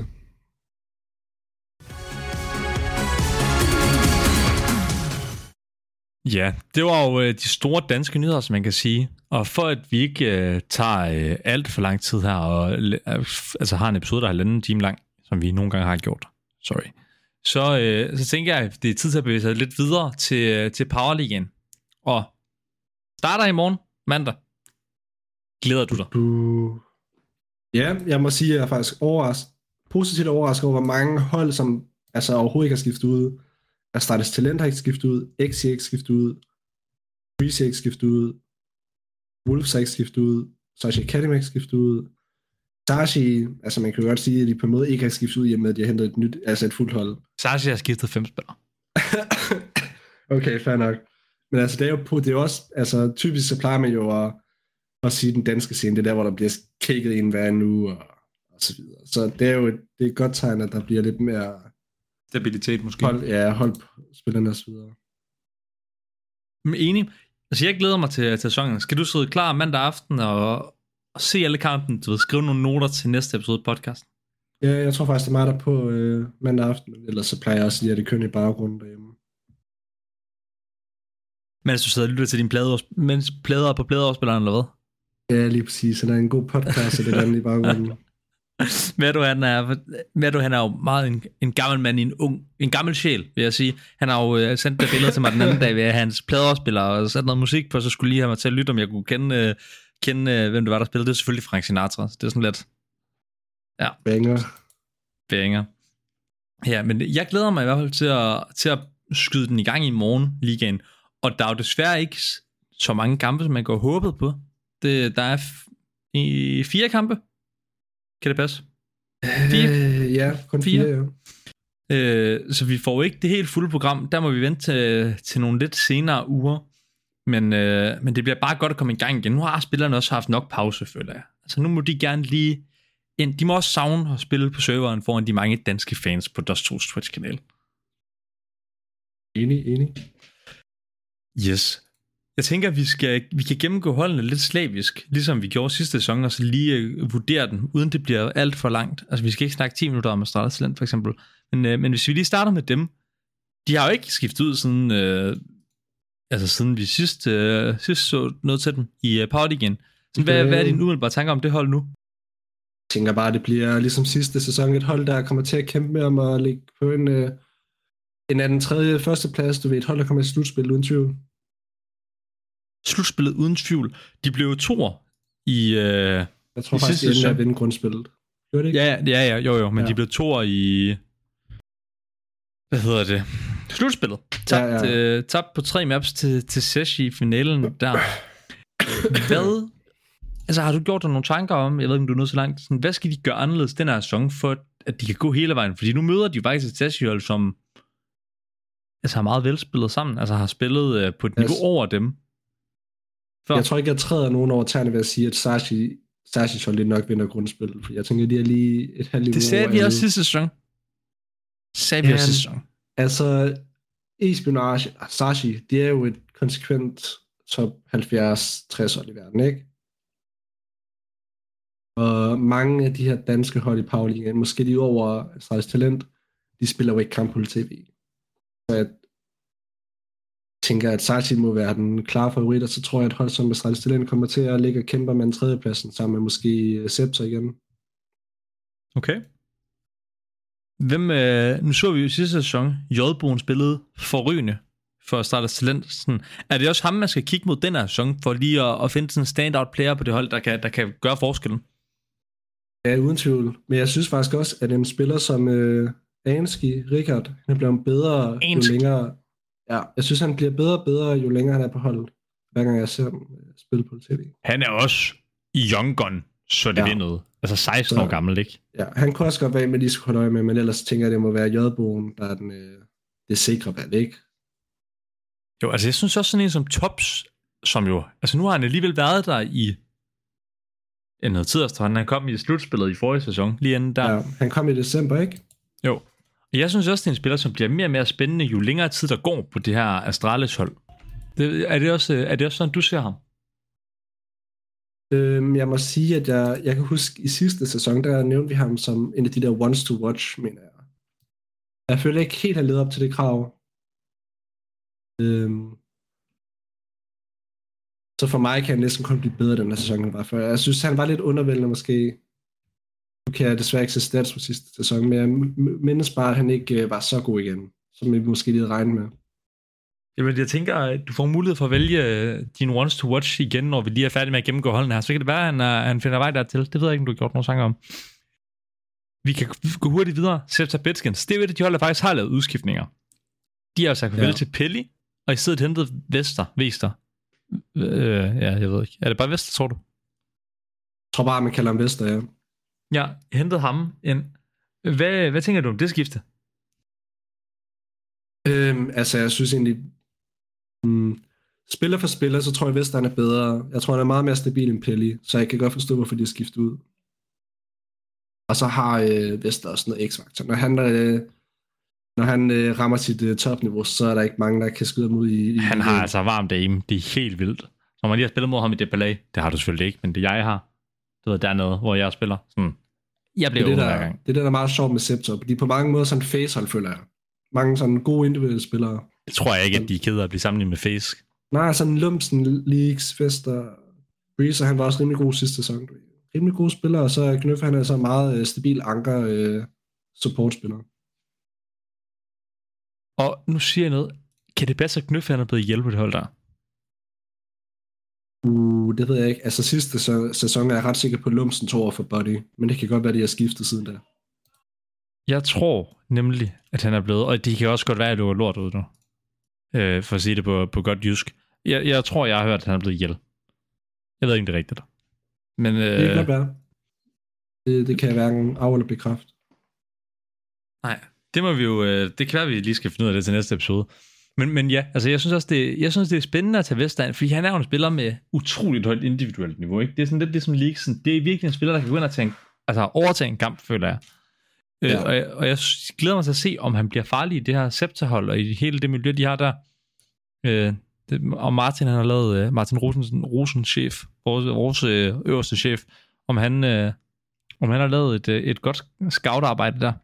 Ja, det var jo øh, de store danske nyheder, som man kan sige. Og for at vi ikke øh, tager øh, alt for lang tid her, og øh, altså har en episode, der er halvanden time lang, som vi nogle gange har gjort, sorry, så, øh, så tænker jeg, at det er tid til at bevæge sig lidt videre til, til Powerligaen. Og starter i morgen, mandag. Glæder du dig?
Uh. Ja, jeg må sige, at jeg er faktisk overrasket, positivt overrasket over, hvor mange hold, som altså overhovedet ikke har skiftet ud. Astartes Talent har ikke skiftet ud, X C X skiftet ud, Breezy ikke skiftet ud, Wolves har ikke skiftet ud, Sashi Academy har ikke skiftet ud, Sashi, altså man kan jo godt sige, at de på en måde ikke har skiftet ud, i og med at de har hentet et nyt, altså et fuldt hold.
Sashi har skiftet fem spillere.
Okay, fair nok. Men altså, det er jo på, det er jo også, altså typisk så plejer man jo at, at sige den danske scene, det er der, hvor der bliver kigget ind hver en uge, og, og så videre. Så det er jo et, det er et godt tegn, at der bliver lidt mere
stabilitet måske.
Hold, ja, hold på spillerne og så videre.
Men enig. Altså, jeg glæder mig til, til sæsonen. Skal du sidde klar mandag aften og, og se alle kampen? Du ved, skrive nogle noter til næste episode af podcasten?
Ja, jeg tror faktisk, det er mig, der på øh, mandag aften. Ellers så plejer jeg også lige at det kønne i baggrunden derhjemme. Mens
du sidder og lytter til dine plader, mens plader på pladeafspilleren, eller hvad?
Ja, lige præcis. Så der er en god podcast, og det er i baggrunden.
Merdo, han er, Merdo, han er jo meget en, en gammel mand, en ung, en gammel sjæl, vil jeg sige. Han har jo uh, sendt det billede til mig den anden dag ved hans pladeafspiller og sat noget musik på, så skulle lige have mig til at lytte, om jeg kunne kende, uh, kende uh, hvem det var, der spillede. Det er selvfølgelig Frank Sinatra. Det er sådan lidt... Ja.
Banger.
Banger. Ja, men jeg glæder mig i hvert fald til at, til at skyde den i gang i morgen, ligaen. Og der er jo desværre ikke så mange kampe, som man går håbet på. Det, der er f- i fire kampe. Kan det passe?
Fire? Øh, ja, kun fire, fire ja.
Øh, så vi får ikke det helt fulde program. Der må vi vente til, til nogle lidt senere uger. Men, øh, men det bliver bare godt at komme i gang igen. Nu har spillerne også haft nok pause, føler jeg. Altså nu må de gerne lige... ind. De må også savne at spille på serveren foran de mange danske fans på Dust to's Twitch-kanal.
Enig, enig.
Yes. Jeg tænker, at vi, skal, vi kan gennemgå holdene lidt slavisk, ligesom vi gjorde sidste sæson, og så lige uh, vurdere den, uden det bliver alt for langt. Altså, vi skal ikke snakke ti minutter om Astralis Talent, for eksempel. Men, uh, men hvis vi lige starter med dem, de har jo ikke skiftet ud siden, uh, altså siden vi sidst, uh, sidst så noget til dem i uh, Power igen. Så hvad,
Okay.
hvad er dine umiddelbare tanker om det hold nu?
Jeg tænker bare, at det bliver ligesom sidste sæson et hold, der kommer til at kæmpe med om at ligge på en, øh, en anden tredje første plads. Du ved, et hold, der kommer i slutspil uden tvivl.
Slutspillet uden tvivl. De blev toer i... Uh,
Jeg tror
I
faktisk,
sidste
de ender med
sæson.
at vinde grundspillet. Gjorde det ikke?
ja, ja, ja, jo jo, men
Ja.
de blev toer i... Hvad hedder det? Slutspillet. Tabt,
Ja, ja.
øh, tabt på tre maps til, til Seshi i finalen der. Hvad... Altså, har du gjort dig nogle tanker om, jeg ved ikke, om du er nået så langt, sådan, hvad skal de gøre anderledes den her sæson, for at de kan gå hele vejen? Fordi nu møder de jo faktisk et Seshi-hold, som altså, har meget velspillet sammen, altså har spillet øh, på et niveau
Yes.
over dem. Før.
Jeg tror ikke, jeg træder nogen over tæerne ved at sige, at Sashi, Sashi hold nok vinder grundspillet. For jeg tænker, de er lige et halvt niveau
Det sagde
over
vi
alle.
også sidste sæson. Sagde vi
Ja,
også sidste sæson.
Altså, e-spionage, Sashi, det er jo et konsekvent top halvfjerds tres hold i verden, ikke? Og mange af de her danske hold i Power League, måske de over Astralis Talent, de spiller jo ikke kamp på T V. Så jeg tænker, at Sashi må være den klare favorit, og så tror jeg, at hold som Astralis Talent kommer til at ligge og kæmpe med en tredjepladsen, sammen med måske Scepter igen.
Okay. Hvem, øh, nu så vi jo i sidste sæson, J-Boen spillede forrygende for at starte talent. Sådan, er det også ham, man skal kigge mod den her sæson, for lige at, at finde sådan en standout player på det hold, der kan, der kan gøre forskellen?
Ja, uden tvivl. Men jeg synes faktisk også, at en spiller som øh, Anski, Richard, han bliver bedre
Anski.
jo længere. Ja, jeg synes, han bliver bedre og bedre, jo længere han er på holdet. Hver gang jeg ser ham øh, spille på T V.
Han er også young gun, så det
Ja.
vil noget. Altså seksten
Så-
år gammel, ikke?
Ja, han kunne også godt være med, de skulle holde øje med, men ellers tænker jeg, det må være J-Boen, der er den, øh, det sikre valg, ikke?
Jo, altså jeg synes også sådan en som Tops, som jo, altså nu har han alligevel været der i en noget tid efterhånden. Han kom i slutspillet i forrige sæson, lige inden der.
Ja, han kom i december, ikke?
Jo. Og jeg synes også, det er en spiller, som bliver mere og mere spændende, jo længere tid der går på det her Astralis hold. Det, er, det også, er det også sådan, du ser ham?
Øhm, jeg må sige, at jeg, jeg kan huske, i sidste sæson, der nævnte vi ham som en af de der ones to watch, mener jeg. Jeg føler ikke helt, at han levede op til det krav. Øhm, så for mig kan han næsten kun blive bedre den her sæson, end han var før. Jeg synes, han var lidt undervældende måske. Nu kan jeg desværre ikke se stats på sidste sæson, men jeg mindes bare, at han ikke øh, var så god igen, som vi måske lige regne med.
Jamen, jeg tænker, at du får mulighed for at vælge øh, din ones to watch igen, når vi lige er færdige med at gennemgå holdene her. Så kan det være, at han, er, han finder vej dertil. Det ved jeg ikke, om du har gjort nogle tanker om. Vi kan gå hurtigt videre. Scepter Betskins. Det er jo et af de hold, der faktisk har lavet udskiftninger. De har altså farvel
Ja.
til Pelli, og i stedet hentet Vester. Vester. Øh, ja, jeg ved ikke. Er det bare Vester, tror du?
Jeg tror bare, man kalder ham Vester, ja.
Ja, hentet ham ind. Hvad, hvad tænker du om det skifte?
Øhm, altså, jeg synes egentlig, mm, spiller for spiller, så tror jeg, at Vester han er bedre. Jeg tror, han er meget mere stabil end Pelli, så jeg kan godt forstå, hvorfor de har skiftet ud. Og så har øh, Vester også noget x-faktor. Når han, øh, når han øh, rammer sit øh, topniveau, så er der ikke mange, der kan skyde ham ud i... i
Han har altså varmt aim. Det er helt vildt. Når man lige har spillet mod ham i Depalay, det har du selvfølgelig ikke, men det jeg har, det ved dernede, hvor jeg spiller. Sådan. Jeg
det,
bliver
er det,
åbnet hver
der,
gang.
det er det, der er meget sjovt med Scepter. De er på mange måder sådan facehold, føler jeg. Mange sådan gode individuelle spillere.
Det tror jeg ikke, at de er kede af at blive sammenlignet med Face.
Nej, sådan Lumsen, Leaks, Vester, Breezer, han var også rimelig god sidste sæson. Rimelig gode spillere, og så Knøf, han er så meget øh, stabil anker øh, supportspiller.
Og nu siger jeg noget. Kan det passe, at Knøf han er blevet hjælp på det hold der?
Uh, det ved jeg ikke. Altså sidste sæ- sæson er jeg ret sikker på, at Lumsen tog over for Buddy, men det kan godt være, at de har skiftet siden da.
Jeg tror nemlig, at han er blevet, og det kan også godt være, at du er lort ud nu. Øh, for at sige det på, på godt jysk. Jeg, jeg tror, jeg har hørt, at han er blevet hjælp. Jeg ved ikke, det er rigtigt. Men, øh,
Det kan godt være. Det, det kan jeg hverken af- eller bekræfte.
nej, det må vi jo, øh, det kan være, at vi lige skal finde ud af det til næste episode. Men, men ja, altså jeg synes også, det, jeg synes, det er spændende at tage Vestegn, fordi han er jo en spiller med utroligt højt individuelt niveau, ikke? Det er sådan lidt ligesom Leaksen. Det er virkelig en spiller, der kan gå ind og tage en, altså overtage en kamp, føler jeg. Øh,
Ja.
og, jeg. Og jeg glæder mig til at se, om han bliver farlig i det her Scepter-hold, og i hele det miljø, de har der. Øh, det, og Martin, han har lavet, uh, Martin Rosen, Rosen chef, vores, vores uh, øverste chef, om han, uh, om han har lavet et, uh, et godt scout-arbejde der.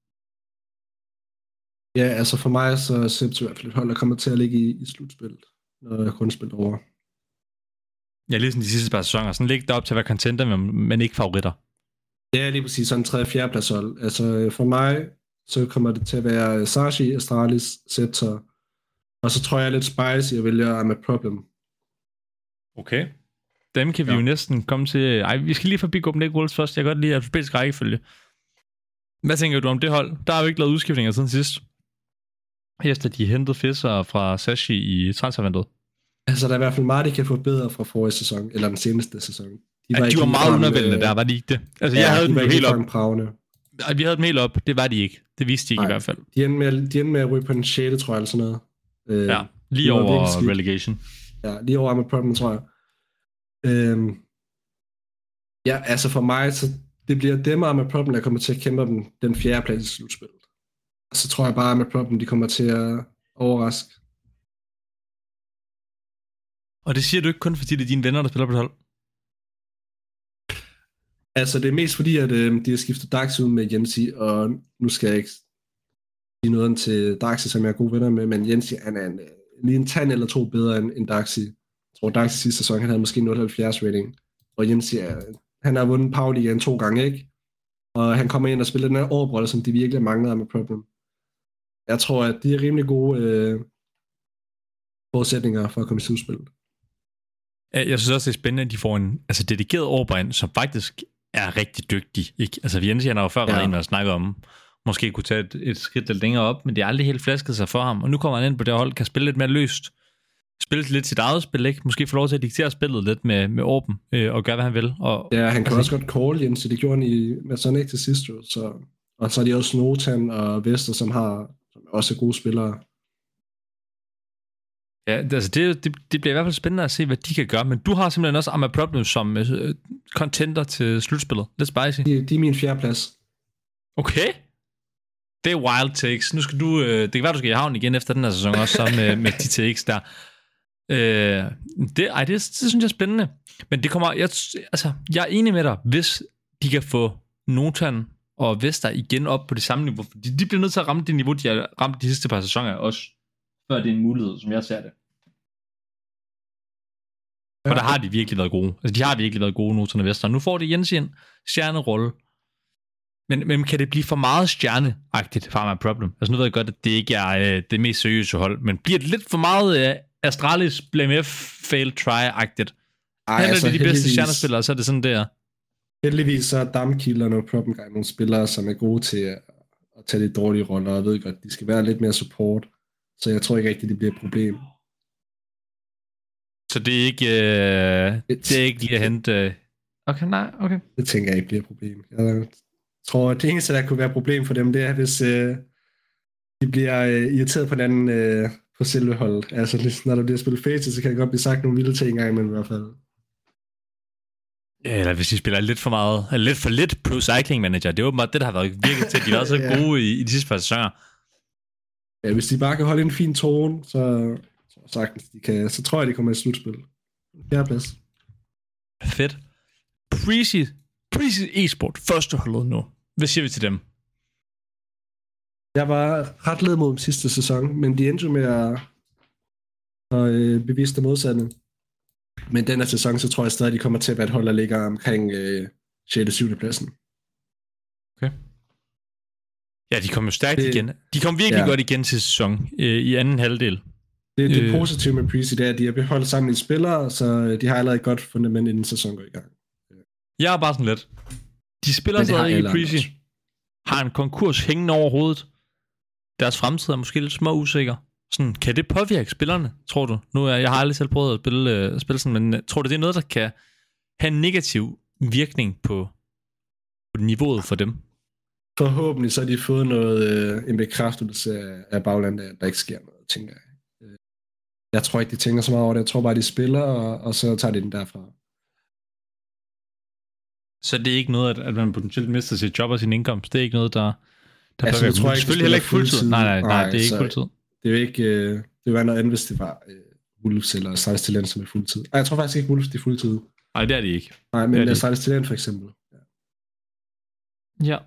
Ja, altså for mig, så er Sept i hvert fald et hold, der kommer til at ligge i, i slutspillet, når jeg kun spiller over.
Ja, ligesom de sidste par sæsoner. Sådan ligge derop til at være contenter, men, men ikke favoritter.
Ja, lige præcis. Sådan en tredje fjerde plads hold. Altså for mig, så kommer det til at være Sashi, Astralis, Scepter, og så tror jeg lidt spicy, jeg vælger I'm a Problem.
Okay. Dem kan vi ja. jo næsten komme til... Ej, vi skal lige forbi Copenhagen Wolves først. Jeg kan godt lide alfabetisk rækkefølge. Hvad tænker du om det hold? Der har jo ikke lavet udskiftninger siden sidst. Efter de hentede Fisser fra Sashi i transfervinduet.
Altså, der er i hvert fald meget, de kan forbedre fra forrige sæson, eller den seneste sæson. De
var, ja, de var meget undervældende der, var de ikke det? Altså, ja, jeg havde
de
dem helt op.
Pravne.
Vi havde dem helt op, det var de ikke. Det vidste de ikke. Nej, i hvert fald.
De endte med, de endte med at ryge på den sjette, tror jeg, eller sådan noget. Øh,
ja, lige over relegation.
Ja, lige over med problem, tror jeg. Øhm, ja, altså for mig, så det bliver dem og med problem, der kommer til at kæmpe dem den fjerde plads i slutspillet. Så tror jeg bare, med problem, de kommer til at overraske.
Og det siger du ikke kun, fordi det er dine venner, der spiller på et hold?
Altså, det er mest fordi, at øh, de har skiftet Daxi ud med Jensi, og nu skal jeg ikke sige noget til Daxi, som jeg er gode venner med, men Jensi, han er en, lige en tand eller to bedre end, end Daxi. Jeg tror, Daxi sidste sæson, han havde måske nul komma halvfjerds rating, og Jensi, er, han har vundet Powerligaen to gange, ikke? Og han kommer ind og spiller den her overbrolle, som de virkelig mangler med problem. Jeg tror, at de er rimelig gode øh, forudsætninger for at komme i slutspillet.
Jeg synes også, det er spændende, at de får en altså, dedikeret overbrand, som faktisk er rigtig dygtig. Ikke? Altså, Jens, han har jo før været ja. en, der snakker om, måske kunne tage et, et skridt lidt længere op, men det er aldrig helt flasket sig for ham. Og nu kommer han ind på det hold, kan spille lidt mere løst. Spille lidt sit eget spil, ikke? Måske få lov til at diktere spillet lidt med, med Orben, øh, og gøre, hvad han vil. Og,
ja, han kan
altså,
også godt call, Jens, det gjorde han i, med sådan ikke til sidst. Så, og så er de også Notan og Vester, som har som også er gode spillere.
Ja, altså det, det, det bliver i hvert fald spændende at se, hvad de kan gøre, men du har simpelthen også I'm a Problem som uh, contender til slutspillet. Lidt spicy.
De, de er min fjerde plads.
Okay. Det er wild takes. Nu skal du, uh, det kan være, du skal i havn igen efter den her sæson også, så med, med de takes der. Uh, det, ej, det, det synes jeg er spændende. Men det kommer, jeg, altså, jeg er enig med dig, hvis de kan få Notan og Vester igen op på det samme niveau, fordi de bliver nødt til at ramme det niveau, de har ramt de sidste par sæsoner også. Før det er en mulighed, som jeg ser det. Og der har de virkelig været gode. Altså, de har virkelig været gode, Notan og Vester. Nu får det Jens en stjernerolle. Men, men kan det blive for meget stjerneagtigt for mig problem? Altså, nu ved jeg godt, at det ikke er øh, det mest seriøse hold, men bliver det lidt for meget øh, Astralis Blame F fail try-agtigt? Ej, altså, det de bedste stjernespillere, så er det sådan der.
Heldigvis så er Damkiller og Problem Guy nogle spillere, som er gode til at, at tage de dårlige roller, og jeg ved godt, de skal være lidt mere support. Så jeg tror ikke rigtigt, det bliver et problem.
Så det er ikke, øh, det er ikke lige at hente... Øh... Okay, nej, okay.
Det tænker jeg ikke bliver et problem. Jeg tror, at det eneste, der kunne være et problem for dem, det er, hvis øh, de bliver øh, irriteret på hinanden øh, på selve holdet. Altså, når der bliver spillet Faces, så kan det godt blive sagt nogle vilde ting engang, men i hvert fald.
Ja, eller hvis de spiller lidt for meget, eller lidt for lidt Pro Cycling Manager. Det er åbenbart det, der har været virkelig til. De har været så ja. gode i, i de sidste par sæsoner.
Ja, hvis de bare kan holde en fin tone, så, så sagtens de kan, så tror jeg, de kommer i slutspil. Fjerde plads.
Fedt. Prezi, Prezi e-sport, første holdet nu. Hvad siger vi til dem?
Jeg var ret led mod dem sidste sæson, men de endte jo med at, at øh, bevise det modsatte. Men den her sæson, så tror jeg stadig, de kommer til at være et hold, der ligger omkring øh, sjette syvende pladsen.
Okay. Ja, de kom jo stærkt det, igen. De kom virkelig ja. godt igen til sæson øh, i anden halvdel.
Det, det øh. positive med Prezi, det er, at de har beholdt sammen i spillere, så de har allerede et godt fundament, inden sæsonen går i gang.
Jeg er bare sådan lidt. De spiller stadig i Prezi. Har en konkurs hængende over hovedet. Deres fremtid er måske lidt små usikker. Sådan, kan det påvirke spillerne, tror du? Nu er jeg har aldrig selv prøvet at spille, uh, spille sådan, men tror du, det er noget, der kan have en negativ virkning på, på niveauet for dem?
Forhåbentlig så har de fået noget, øh, en bekræftelse af, af baglandet, at der ikke sker noget, tænker jeg. Jeg tror ikke, de tænker så meget over det. Jeg tror bare, de spiller, og, og så tager de den derfra.
Så det er ikke noget, at, at man potentielt mister sit job og sin indkomst? Det er ikke noget, der... der
altså, jeg tror ikke,
selvfølgelig heller ikke fuldtid. Nej, nej, nej, nej, det er ikke fuldtid.
Det er jo ikke... Øh, det var noget andet, hvis det var øh, Wolves eller Stardust Talent, som er fuldtid. Nej, jeg tror faktisk ikke, Wolves det er fuldtid.
Nej, det er de ikke.
Nej, men
det er
Stardust Talent for eksempel. Ja.
Ja.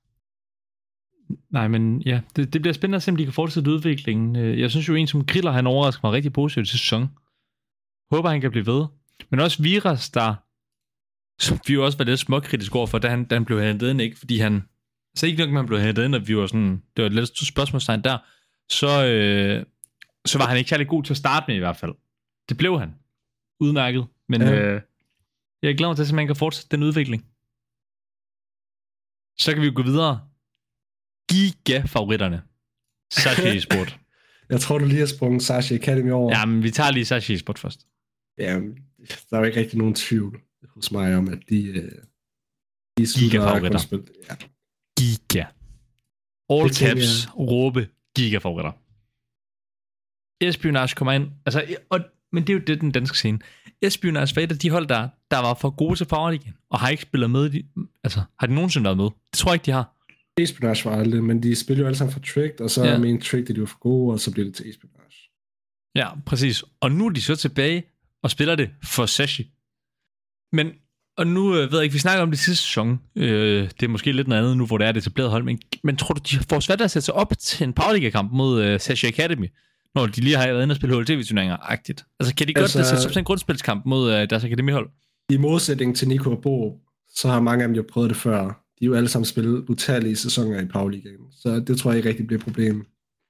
Nej, men ja, det, det bliver spændende at se, om de kan fortsætte udviklingen. Jeg synes jo, en som Griller, han overrasker mig rigtig positivt til sæson. Håber, han kan blive ved. Men også Viras, der som vi jo også var lidt småkritiske over for, da han, da han blev hentet ind, ikke? Fordi han, så ikke nok, at han blev hentet ind, og vi var sådan, det var et lidt spørgsmålstegn der, så, øh, så var han ikke særlig god til at starte med i hvert fald. Det blev han. Udmærket. Men ja. øh, jeg glæder mig til, at man kan fortsætte den udvikling. Så kan vi jo gå videre. Giga-favoritterne. Sashi Esport.
Jeg tror, du lige har sprunget Sashi Academy over.
Ja, men vi tager lige Sashi Esport først.
Ja, der er jo ikke rigtig nogen tvivl hos mig om, at de, de
Giga-favoritter.
Ja.
Giga. All
Det
caps,
jeg...
råbe, giga-favoritter. Espionage kommer ind, altså, og, men det er jo det, den danske scene. Espionage var et af de hold, der, der var for gode til Powerligaen, og har ikke spillet med, de, altså, har de nogensinde været med? Det tror jeg ikke, de har.
Espionage var aldrig, men de spiller jo alle sammen for Tricked, og så ja. med en Tricked, at de var for gode, og så bliver det til Espionage.
Ja, præcis. Og nu er de så tilbage og spiller det for Sashi. Men, og nu øh, ved jeg ikke, vi snakker om det sidste sæson. Øh, det er måske lidt noget andet nu, hvor det er det etablerede hold, men, men tror du, de får svært at sætte sig op til en Powerliga-kamp mod øh, Sashi Academy, når de lige har været inde og spille H L T V-turneringer-agtigt? Altså, kan de godt altså, sætte sig op til en grundspilskamp mod øh, deres akademihold? I
modsætning til Nico og Bo, så har mange af dem jo prøvet det før. De er jo alle sammen spillet utallige sæsoner i Powerligaen, så det tror jeg ikke rigtig bliver et problem.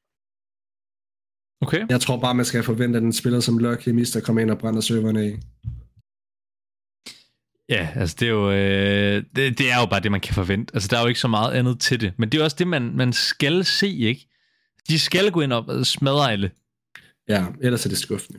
Okay.
Jeg tror bare, man skal forvente, at en spiller som Lucky Mister kommer ind og brænder serverne af.
Ja, altså det er jo øh, det, det er jo bare det, man kan forvente. Altså der er jo ikke så meget andet til det. Men det er også det, man, man skal se, ikke? De skal gå ind og smadre alle.
Ja, ellers er det skuffende.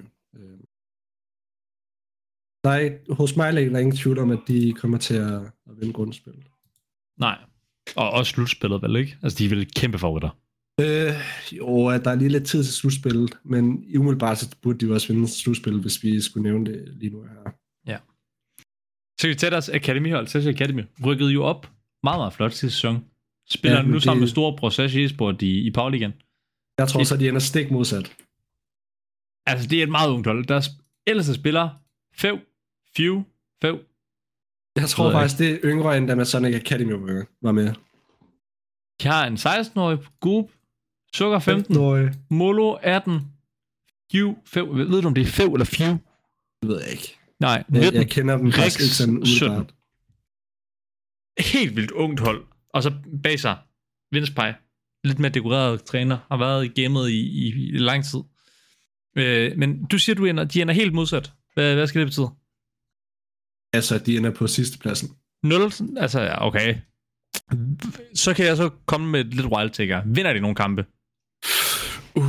Der er, hos mig er der ingen tvivl om, at de kommer til at, at vinde grundspillet.
Nej, og også slutspillet vel, ikke? Altså de er vel kæmpe favoritter.
Øh, jo, der er lige lidt tid til slutspillet, men i umiddelbart så burde de jo også vinde slutspillet, hvis vi skulle nævne det lige nu her.
Ja. Så vi tager deres akademihold, Sashi Academy, rykkede jo op meget, meget flot til sæson. Spiller ja, nu det... sammen med storebror Sashi Esport i, i Powerligaen.
Jeg tror så, de ender stik modsat.
Altså, det er et meget ungt hold. Der ellers spiller Fev, Few, Fev.
Jeg tror faktisk, det er yngre end da med Sonic Academy var med.
De har en seksten-årig Goob, Sukker femten, Molo atten, Few, Fev. Ved du, om det er Fev eller Few?
Det ved jeg ikke.
Nej,
nitten. Jeg, jeg kender dem faktisk ikke sådan udebart.
Helt vildt ungt hold. Og så bag sig Vinspej, lidt mere dekoreret træner, har været i gamet i, i, i lang tid. Øh, men du siger, du ender, de ender helt modsat. Hvad, hvad skal det betyde?
Altså, de ender på sidste pladsen.
nul? Altså, ja, okay. Så kan jeg så komme med lidt wild taker. Vinder de nogle kampe?
Uh.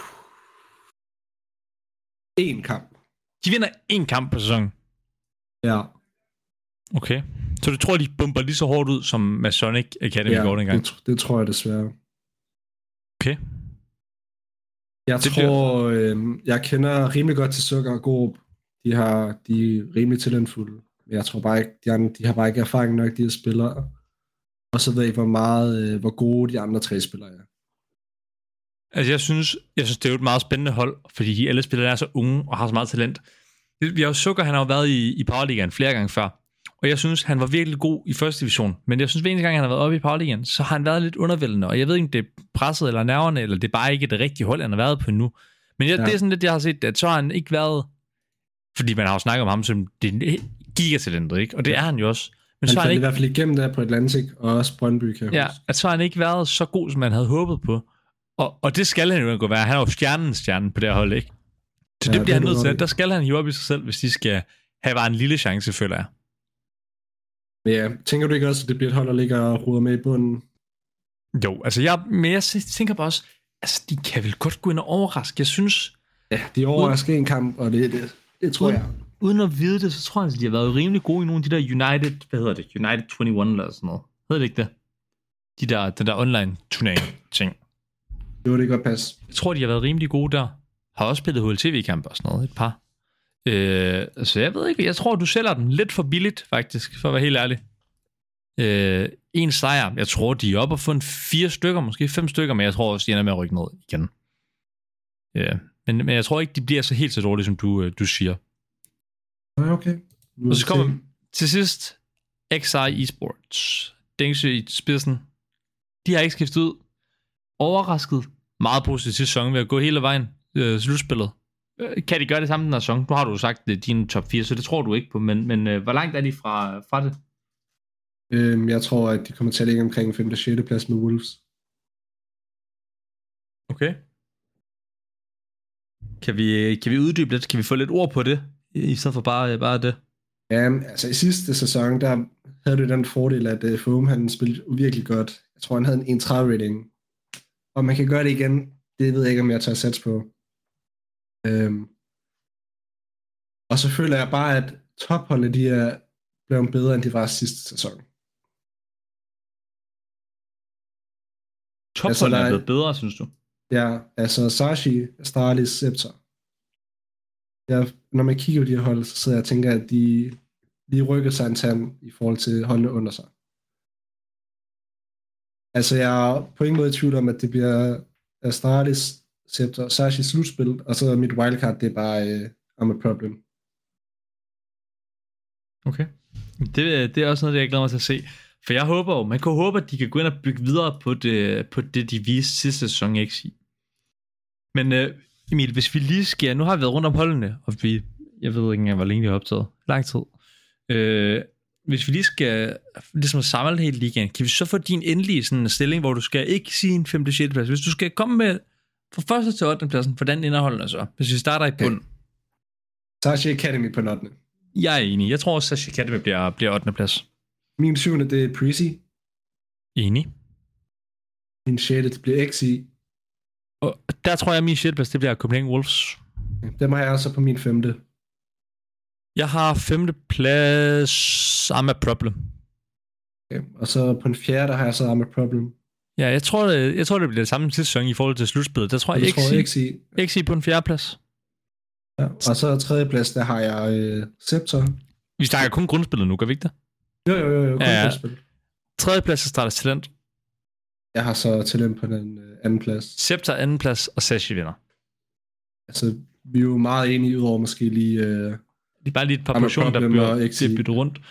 En kamp.
De vinder en kamp på sæsonen?
Ja.
Okay. Så du tror, de bomber lige så hårdt ud, som med Sonic Academy
ja,
gjorde dengang?
Det, det tror jeg desværre.
Okay.
Jeg det tror, bliver... øh, jeg kender rimelig godt til Sukker og Gorup. De, har, de er rimelig talentfulde. Men jeg tror bare ikke, de, andre, de har bare ikke erfaring nok, de her spillere. Og så ved jeg ikke, hvor meget, øh, hvor gode de andre tre spillere er.
Altså, jeg synes, jeg synes, det er jo et meget spændende hold, fordi de alle spillere er så unge og har så meget talent. Vi har jo Sukker, han har jo været i, i Powerligaen flere gange før. Og jeg synes, han var virkelig god i første division. Men jeg synes, hver eneste gang, han har været oppe i Powerligaen, så har han været lidt undervældende. Og jeg ved ikke, om det er presset eller nerverne, eller det er bare ikke det rigtige hold, han har været på nu. Men jeg, ja. det er sådan lidt, jeg har set, at så har han ikke været... Fordi man har jo snakket om ham som det gigatalentet, ikke? Og det er han jo også. Men
han
så har han ikke...
i hvert fald igennem der på Atlantic, og også Brøndby, kan
Ja, at så har han ikke været så god, som man havde håbet på. Og, og det skal han jo ikke være. Han er jo stjernen stjernen på det her hold, ikke? Så ja, det bliver han nødt til. Der skal han hive op i sig selv, hvis de skal have bare en lille chance, føler jeg.
Ja, tænker du ikke også, at det bliver et hold, der ligger og ruder med i bunden?
Jo, altså jeg, men jeg tænker bare også, altså de kan vel godt gå ind og overraske. Jeg synes...
Ja, de overrasker en kamp, og det, det, det tror
uden,
jeg.
Uden at vide det, så tror jeg, at de har været rimelig gode i nogle af de der United, hvad hedder det, United enogtyve eller sådan noget. Hedder det ikke det? De der, den der online turnering ting.
Det var det godt pas.
Jeg tror, de har været rimelig gode der. Har også spillet H L T V-kampe og sådan noget, et par. Øh, så jeg ved ikke, jeg tror, du sælger den lidt for billigt, faktisk, for at være helt ærlig. Øh, en sejr, jeg tror, de er oppe og få en fire stykker, måske fem stykker, men jeg tror også, de ender med at rykke ned igen. Øh, Men, men jeg tror ikke, de bliver så helt så dårlige, som du, du siger.
Okay.
Og så kommer til sidst X I Esports. Dengsø i spidsen. De har ikke skiftet ud. Overrasket. Meget positivt sæson ved at gå hele vejen. Øh, slutspillet. Øh, kan de gøre det samme den her sæson? Nu har du jo sagt, det er dine top fire, så det tror du ikke på. Men, men øh, hvor langt er de fra, fra det?
Øhm, jeg tror, at de kommer til at ligge omkring femte og sjette plads med Wolves.
Okay. Kan vi, kan vi uddybe lidt? Kan vi få lidt ord på det? I stedet for bare, bare det?
Ja, altså i sidste sæson, der havde du den fordel, at uh, Foam han spillede virkelig godt. Jeg tror, han havde en enogtredive rating. Og man kan gøre det igen, det ved jeg ikke, om jeg tør sats på. Øhm. Og så føler jeg bare, at topholdene, de er blevet bedre, end de var sidste sæson.
Topholdene altså, er blevet bedre, synes du?
Ja, altså Sashi, Astralis, Scepter. Ja, når man kigger på de her hold, så sidder jeg og tænker, at de, de rykker sig en tand i forhold til holdene under sig. Altså, jeg er på ingen måde i tvivl om, at det bliver Astralis, Scepter, Sashi slutspil, og så mit wildcard, det er bare uh, I'm a problem.
Okay. Det, det er også noget, jeg glæder mig til at se. For jeg håber jo, man kan håbe, at de kan gå ind og bygge videre på det, på det de viste sidste sæson X I. Men uh, Emil, hvis vi lige skal, nu har vi været rundt om holdene, og vi, jeg ved ikke engang, hvor længe vi har optaget. Lang tid. Uh, hvis vi lige skal ligesom samle hele ligaen, kan vi så få din endelige sådan stilling, hvor du skal ikke sige en femte sjette plads. Hvis du skal komme med fra første til ottende pladsen, hvordan indeholdene så? Hvis vi starter i bund.
Sashi Academy på ottende.
Jeg er enig. Jeg tror også, at Sashi Academy bliver, bliver ottende plads.
Min syvende, det er Prezi.
Enig.
Min sjette, det bliver X I.
Og der tror jeg, at min sjette plads, det bliver Copenhagen Wolves.
Dem har jeg også på min femte.
Jeg har femte plads I'm a problem.
Okay. Og så på den fjerde, der har jeg så I'm a problem.
Ja, jeg tror, det, jeg tror, det bliver det samme sæson i forhold til slutspillet. Der tror jeg, jeg X I. X I på den fjerde plads.
Ja. Og så tredje plads, der har jeg øh, Scepter.
Vi snakker kun grundspillet nu, gør vi ikke det?
Jo, jo, jo, jo kun
ja,
grundspil.
Tredje plads er Stardust Talent.
Jeg har så Talent på den øh, anden plads.
Scepter anden plads, og Sashi vinder.
Altså, vi er jo meget enige udover måske lige... Øh,
det er bare lige et par positioner, der bliver, bliver byttet rundt.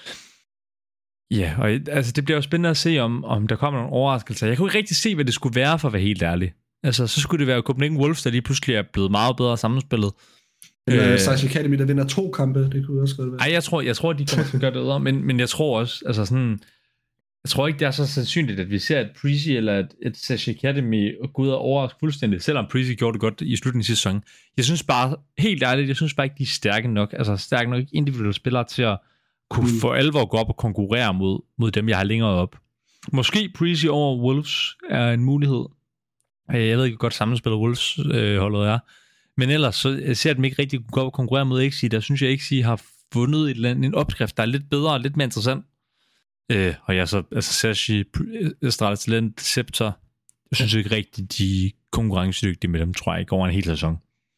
Ja, og altså, det bliver jo spændende at se, om, om der kommer nogle overraskelser. Jeg kunne ikke rigtig se, hvad det skulle være, for at være helt ærlig. Altså, så skulle det være Copenhagen Wolves, der lige pludselig er blevet meget bedre sammenspillet.
Eller øh, Sashi Academy, der vinder to kampe, det kunne også godt være.
Ej, jeg tror, jeg tror de kommer til at gøre det bedre, men, men jeg tror også, altså sådan, jeg tror ikke, det er så sandsynligt, at vi ser et Prezi eller et, et Sashi Academy gå ud og overraske fuldstændig, selvom Prezi gjorde det godt i slutningen af sæsonen. Jeg synes bare, helt ærligt, jeg synes bare ikke, de er stærke nok, altså stærke nok individuelle spillere til at kunne mm. for alvor gå op og konkurrere mod, mod dem, jeg har længere op. Måske Prezi over Wolves er en mulighed. Jeg ved ikke, hvor godt sammenspillet Wolves-holdet øh, er. Men ellers så ser jeg dem ikke rigtig gå op og konkurrere mod X I. Der synes jeg, at X I har fundet et eller andet, en opskrift, der er lidt bedre og lidt mere interessant. Øh, og jeg så, altså Sashi, Astralis Talent, Scepter, jeg synes ikke rigtigt, de er konkurrencedygtige med dem, tror jeg ikke, over en hel sæson.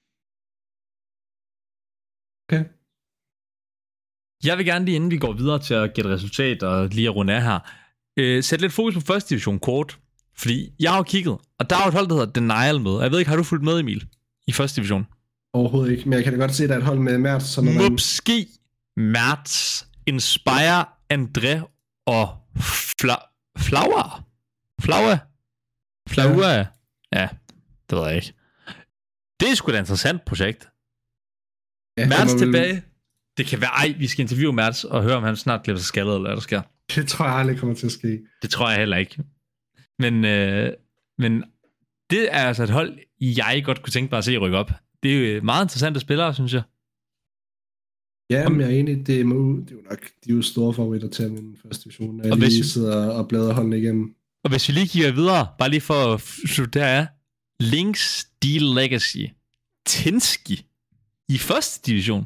Okay.
Jeg vil gerne lige, inden vi går videre til at gætte resultat og lige at runde af her, øh, sætte lidt fokus på første division kort. Fordi jeg har jo kigget, og der er jo et hold, der hedder Denial med. Jeg ved ikke, har du fulgt med, Emil, i første division?
Overhovedet ikke, men jeg kan da godt se, at der er et hold med Mertz.
Mupski, Mertz, Inspire, André og Fla- Flower. Flower? Flower? Ja. ja, det ved jeg ikke. Det er sgu da et interessant projekt. Ja, Mertz tilbage. Vel... Det kan være, ej, vi skal interviewe Mertz og høre, om han snart klipper sig skaldet, eller hvad der sker.
Det tror jeg aldrig kommer til at ske.
Det tror jeg heller ikke. Men, øh, men det er altså et hold, jeg godt kunne tænke mig at se rykke op. Det er jo meget interessante spillere, synes jeg.
Ja, men jeg er enig, det er, det er jo nok, de er jo store favoritter til at vinde første division, når jeg lige vi, sidder og bladrer holdene igennem.
Og hvis vi lige kigger videre, bare lige for at slutte der er, Lynx Steel Legacy, Tenski i første division.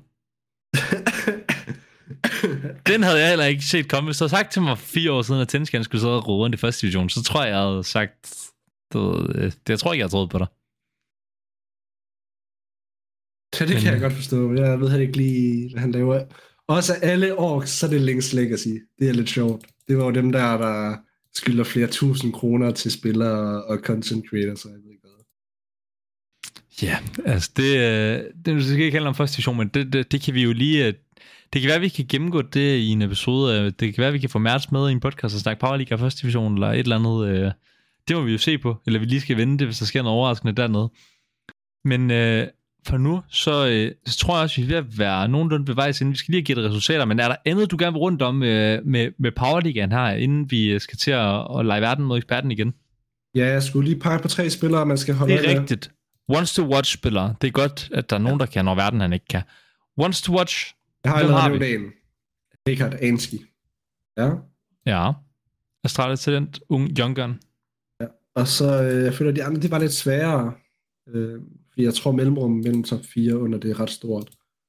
Den havde jeg heller ikke set komme. Hvis du havde sagt til mig fire år siden, at Tenski skulle sidde og rode rundt i første division, så tror jeg, jeg havde sagt, det, jeg tror ikke, jeg har troet på dig.
Ja, det kan jeg godt forstå. Jeg ved ikke lige, hvad han laver. Også alle orks, så er det Lynx Legacy. Det er lidt sjovt. Det var jo dem der, der skylder flere tusind kroner til spillere og content creators, så jeg ved ikke hvad.
Ja, altså det, det skal ikke handle om første division, men det, det, det kan vi jo lige, det kan være, at vi kan gennemgå det i en episode, det kan være, at vi kan få Mertz med i en podcast og snakke Powerliga første division, eller et eller andet, det må vi jo se på, eller vi lige skal vende det, hvis der sker noget overraskende dernede. Men øh, for nu, så, øh, så tror jeg også, at vi er ved at være nogenlunde bevæget, inden vi skal lige have givet resultater, men er der andet, du gerne vil rundt om øh, med, med Powerligaen her, inden vi skal til at, at lege verden mod eksperten igen?
Ja, jeg skulle lige pege på tre spillere, man skal holde.
Det er rigtigt. Wants to watch spillere. Det er godt, at der er nogen, der kan, når verden han ikke kan. Wants to watch.
Jeg har allerede nævnt en. Richard Anski. Ja.
Ja. Australiens talent. Ung young gun.
Ja. Og så, øh, jeg føler, at de andre, det var lidt sværere. Øh, fordi jeg tror, mellemrum mellem top fire under det er ret stort.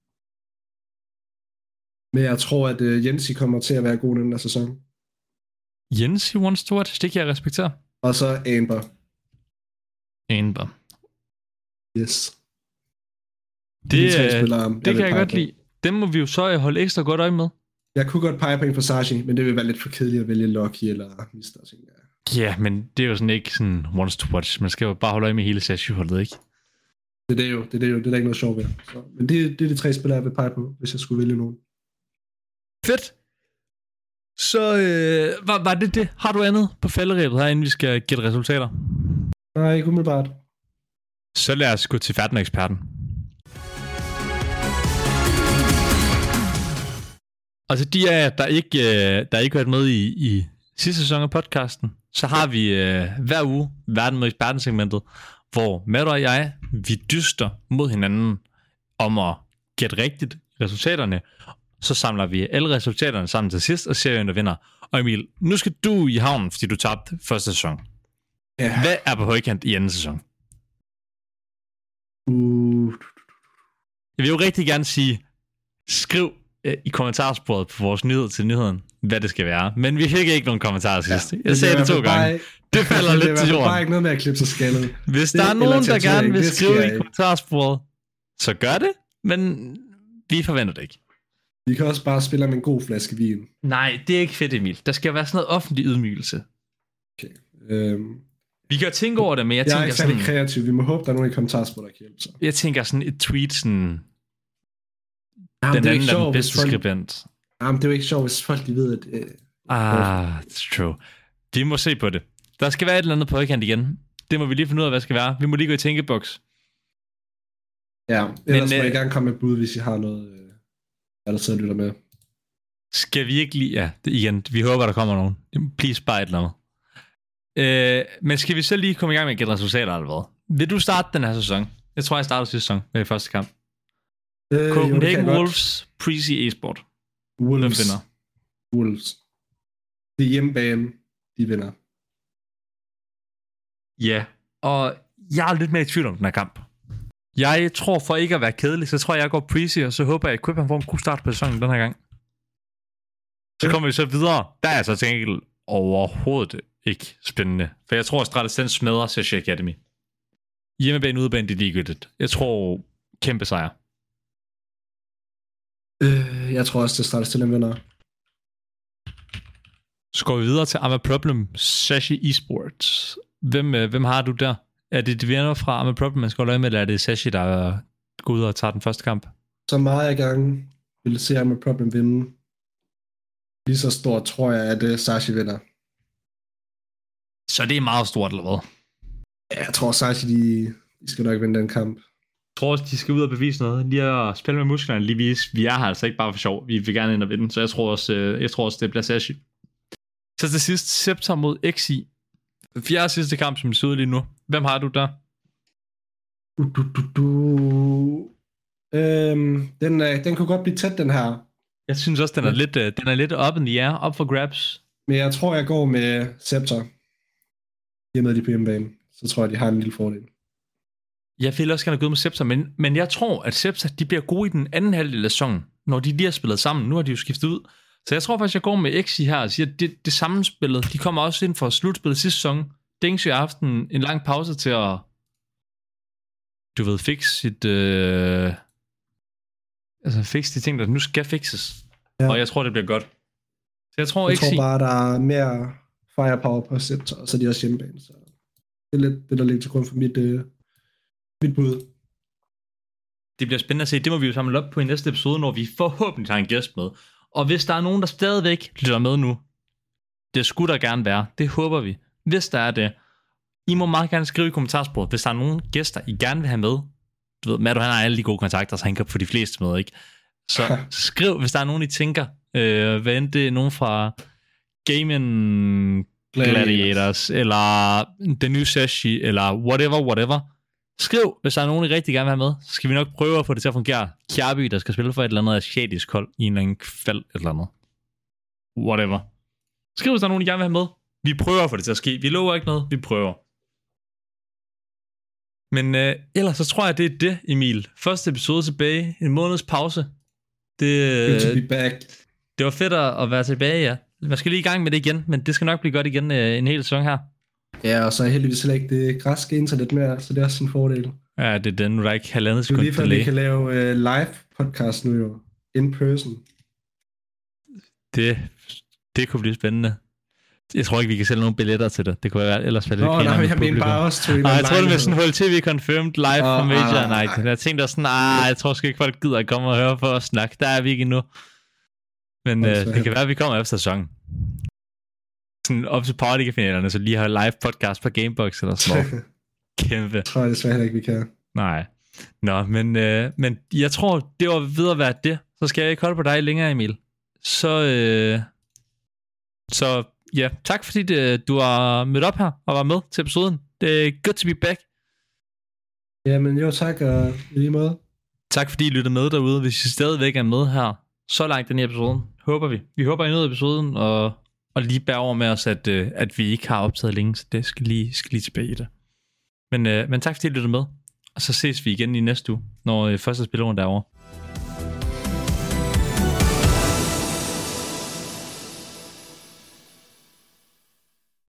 Men jeg tror, at øh, Jensi kommer til at være god den her sæson.
Jensi wants to watch. Det kan jeg respektere.
Og så Amber.
Amber.
Yes.
Det, det,
spillere,
det kan jeg godt på. lide. Dem må vi jo så holde ekstra godt øje med.
Jeg kunne godt pege på en for Sashi, men det vil være lidt for kedeligt at vælge Lucky eller mister.
Ja, men det er jo sådan ikke sådan wants to watch. Man skal jo bare holde øje med hele Sashi-holdet, ikke?
Det er det jo. Det er, det jo. Det er der ikke noget sjovt ved. Så, men det, det er de tre spillere, jeg vil pege på, hvis jeg skulle vælge nogen.
Fedt. Så øh, var, var det det? Har du andet på falderæbet her, inden vi skal gætte resultater?
Nej, ikke umiddelbart.
Så lad os gå til færden eksperten. Altså de af der ikke der ikke har været med i, i sidste sæson af podcasten, så har vi øh, hver uge verden med eksperten segmentet, hvor Matt og jeg vi dyster mod hinanden om at gætte rigtigt resultaterne. Så samler vi alle resultaterne sammen til sidst og ser hvem der vinder. Og Emil, nu skal du i havnen, fordi du tabte første sæson.
Ja.
Hvad er på højkant i anden sæson?
Uh.
Jeg vil jo rigtig gerne sige, skriv øh, i kommentarsporet på vores nyhed til nyheden, hvad det skal være. Men vi fik ikke nogen kommentarer sidst. Ja, jeg sagde det to gange. Bare, det falder det lidt til jorden.
Det er bare ikke noget med at klippe sig skaldet.
Hvis det der er nogen, der gerne vil skrive i kommentarsporet, så gør det, men vi forventer det ikke.
Vi kan også bare spille med en god flaske vin.
Nej, det er ikke fedt, Emil. Der skal være sådan noget offentlig ydmygelse.
Okay. Øhm.
Vi kan jo tænke over det, men jeg,
jeg
tænker sådan...
Jeg er ikke kreativ. Vi må håbe, der er nogen i kommentarsporet, der kan hjælpe sig.
Jeg tænker sådan et tweet sådan...
Jamen,
den anden er den bedste folk... skribent.
Jamen, det er jo ikke sjovt, hvis folk de ved, at... Øh...
Ah, it's true. Vi må se på det. Der skal være et eller andet på højkant igen. Det må vi lige finde ud af, hvad det skal være. Vi må lige gå i tænkeboks.
Ja, ellers men, må øh... I gerne komme med bud, hvis I har noget... Øh... der sidder og lytter med.
Skal vi ikke lige... Ja, det, igen, vi håber, der kommer nogen. Please bare et eller andet. Øh, men skal vi så lige komme i gang med at gætte resultater eller hvad? Vil du starte den her sæson? Jeg tror, jeg startede sidste sæson med første kamp. Øh, Copenhagen Wolves, Prezi Esport.
Wolves.
Hvem vinder?
Wolves. Det er hjemmebane, de vinder.
Ja, og jeg er lidt mere i tvivl om den her kamp. Jeg tror, for ikke at være kedelig, så tror jeg, jeg går Prezi, og så håber jeg, at Equip får en god start på sæsonen den her gang. Så kommer vi så videre. Der er så til enkelt overhovedet ikke spændende. For jeg tror, at Stratesen smadrer Sashi Academy. Hjemmebane, udebane, det er ligegyldigt. Jeg tror, kæmpe sejr.
Øh, jeg tror også, det Stratesen vinder.
Så går vi videre til Ama Problem, Sashi Esports. Hvem, hvem har du der? Er det de vinder fra Ama Problem, man skal holde øje med, eller er det Sashi, der går ud og tager den første kamp?
Så meget jeg gerne vil se Ama Problem vinde. Lige så stort tror jeg, at uh, Sashi vinder.
Så det er meget stort, eller hvad?
Ja, jeg tror Sashi, de, de skal nok vinde den kamp.
Jeg tror også, de skal ud og bevise noget. Lige at spille med musklerne, lige vise, vi er her altså ikke bare for sjov. Vi vil gerne ind og vinde, så jeg tror også, jeg tror også det bliver Sashi. Så til sidst, Scepter mod X I. Fjerde sidste kamp, som det ser ud lige nu. Hvem har du der?
Du, du, du, du. Øhm, den, den kunne godt blive tæt, den her.
Jeg synes også, den er lidt, den er lidt up in the air, up for grabs.
Men jeg tror, jeg går med Scepter. I og med de på hjemmebane. Så tror jeg, de har en lille fordel.
Jeg vil også gerne gå ud med Scepter, men, men jeg tror, at Scepter, de bliver gode i den anden halvdel af sæsonen, når de lige har spillet sammen. Nu har de jo skiftet ud. Så jeg tror faktisk, jeg går med X I her og siger, at det, det sammenspillet, de kommer også ind for slutspillet sidste sæson. Dingsy har haft en, en lang pause til at, du ved, fikse sit, øh, altså fikse de ting, der nu skal fikses. Ja. Og jeg tror, det bliver godt. Så jeg tror,
jeg
X I...
tror bare, der er mere firepower på Scepter, og så er de også hjemmebane. Så det er lidt det, der ligger til grund for mit, øh, mit bud.
det bliver spændende at se. Det må vi jo samle op på i næste episode, når vi forhåbentlig tager en gæst med. Og hvis der er nogen, der stadigvæk lytter med nu, det skulle der gerne være. Det håber vi. Hvis der er det, I må meget gerne skrive i kommentarsporet, hvis der er nogen gæster, I gerne vil have med. Du ved, Matt, han har alle de gode kontakter, så han kan få de fleste med, ikke? Så skriv, hvis der er nogen, I tænker. Øh, hvad end det er nogen fra Gaming Gladiators, eller The New Seshi, eller whatever, whatever. Skriv, hvis der er nogen, I rigtig gerne vil have med. Så skal vi nok prøve at få det til at fungere. Kjærby, der skal spille for et eller andet asiatisk hold i en eller anden fald, et eller andet. Whatever. Skriv, hvis der er nogen, I gerne vil have med. Vi prøver at få det til at ske. Vi lover ikke noget, vi prøver. Men øh, ellers så tror jeg, det er det, Emil. Første episode tilbage. En måneds pause. Det,
Good to be back.
Det var fedt at være tilbage, ja. Man skal lige i gang med det igen, men det skal nok blive godt igen øh, en hel sæson her.
Ja, og så er heldigvis heller ikke det græske internet mere, så det er også sin fordel.
Ja, det er den, nu er der ikke halvandet
sekund
sekund
lige før
delay.
vi kan lave uh, live podcast nu jo, in person.
Det, det kunne blive spændende. Jeg tror ikke, vi kan sælge nogle billetter til det. Det kunne være ellers være lidt
Nå, nej, jeg mener bare også to.
Nej, jeg tror det med sådan H L T V confirmed live
oh,
fra Major
ah,
Night. Jeg tænkte også sådan, ah, jeg tror sgu ikke folk gider at komme og høre på os snakke. Der er vi ikke endnu. Men øh, det kan være, at vi kommer efter sæsonen. Sådan op til partyfinalerne, så lige har live podcast på Gamebox eller sådan noget. Kæmpe.
Jeg tror desværre heller ikke, vi kan.
Nej. Nå, men, øh, men jeg tror, det var ved at være det. Så skal jeg ikke holde på dig længere, Emil. Så, øh, så ja, tak fordi det, du har mødt op her og var med til episoden. Det er good to be back.
Jamen jo, tak og i lige måde.
Tak fordi I lytter med derude. Hvis I stadigvæk er med her, så langt den her episoden, håber vi. Vi håber, I nåede episoden, og, og lige bære over med os, at, øh, at vi ikke har optaget længe, så det skal lige, skal lige tilbage i det. Men, øh, men tak fordi I lyttede med, og så ses vi igen i næste uge, når øh, første spillerunde er over.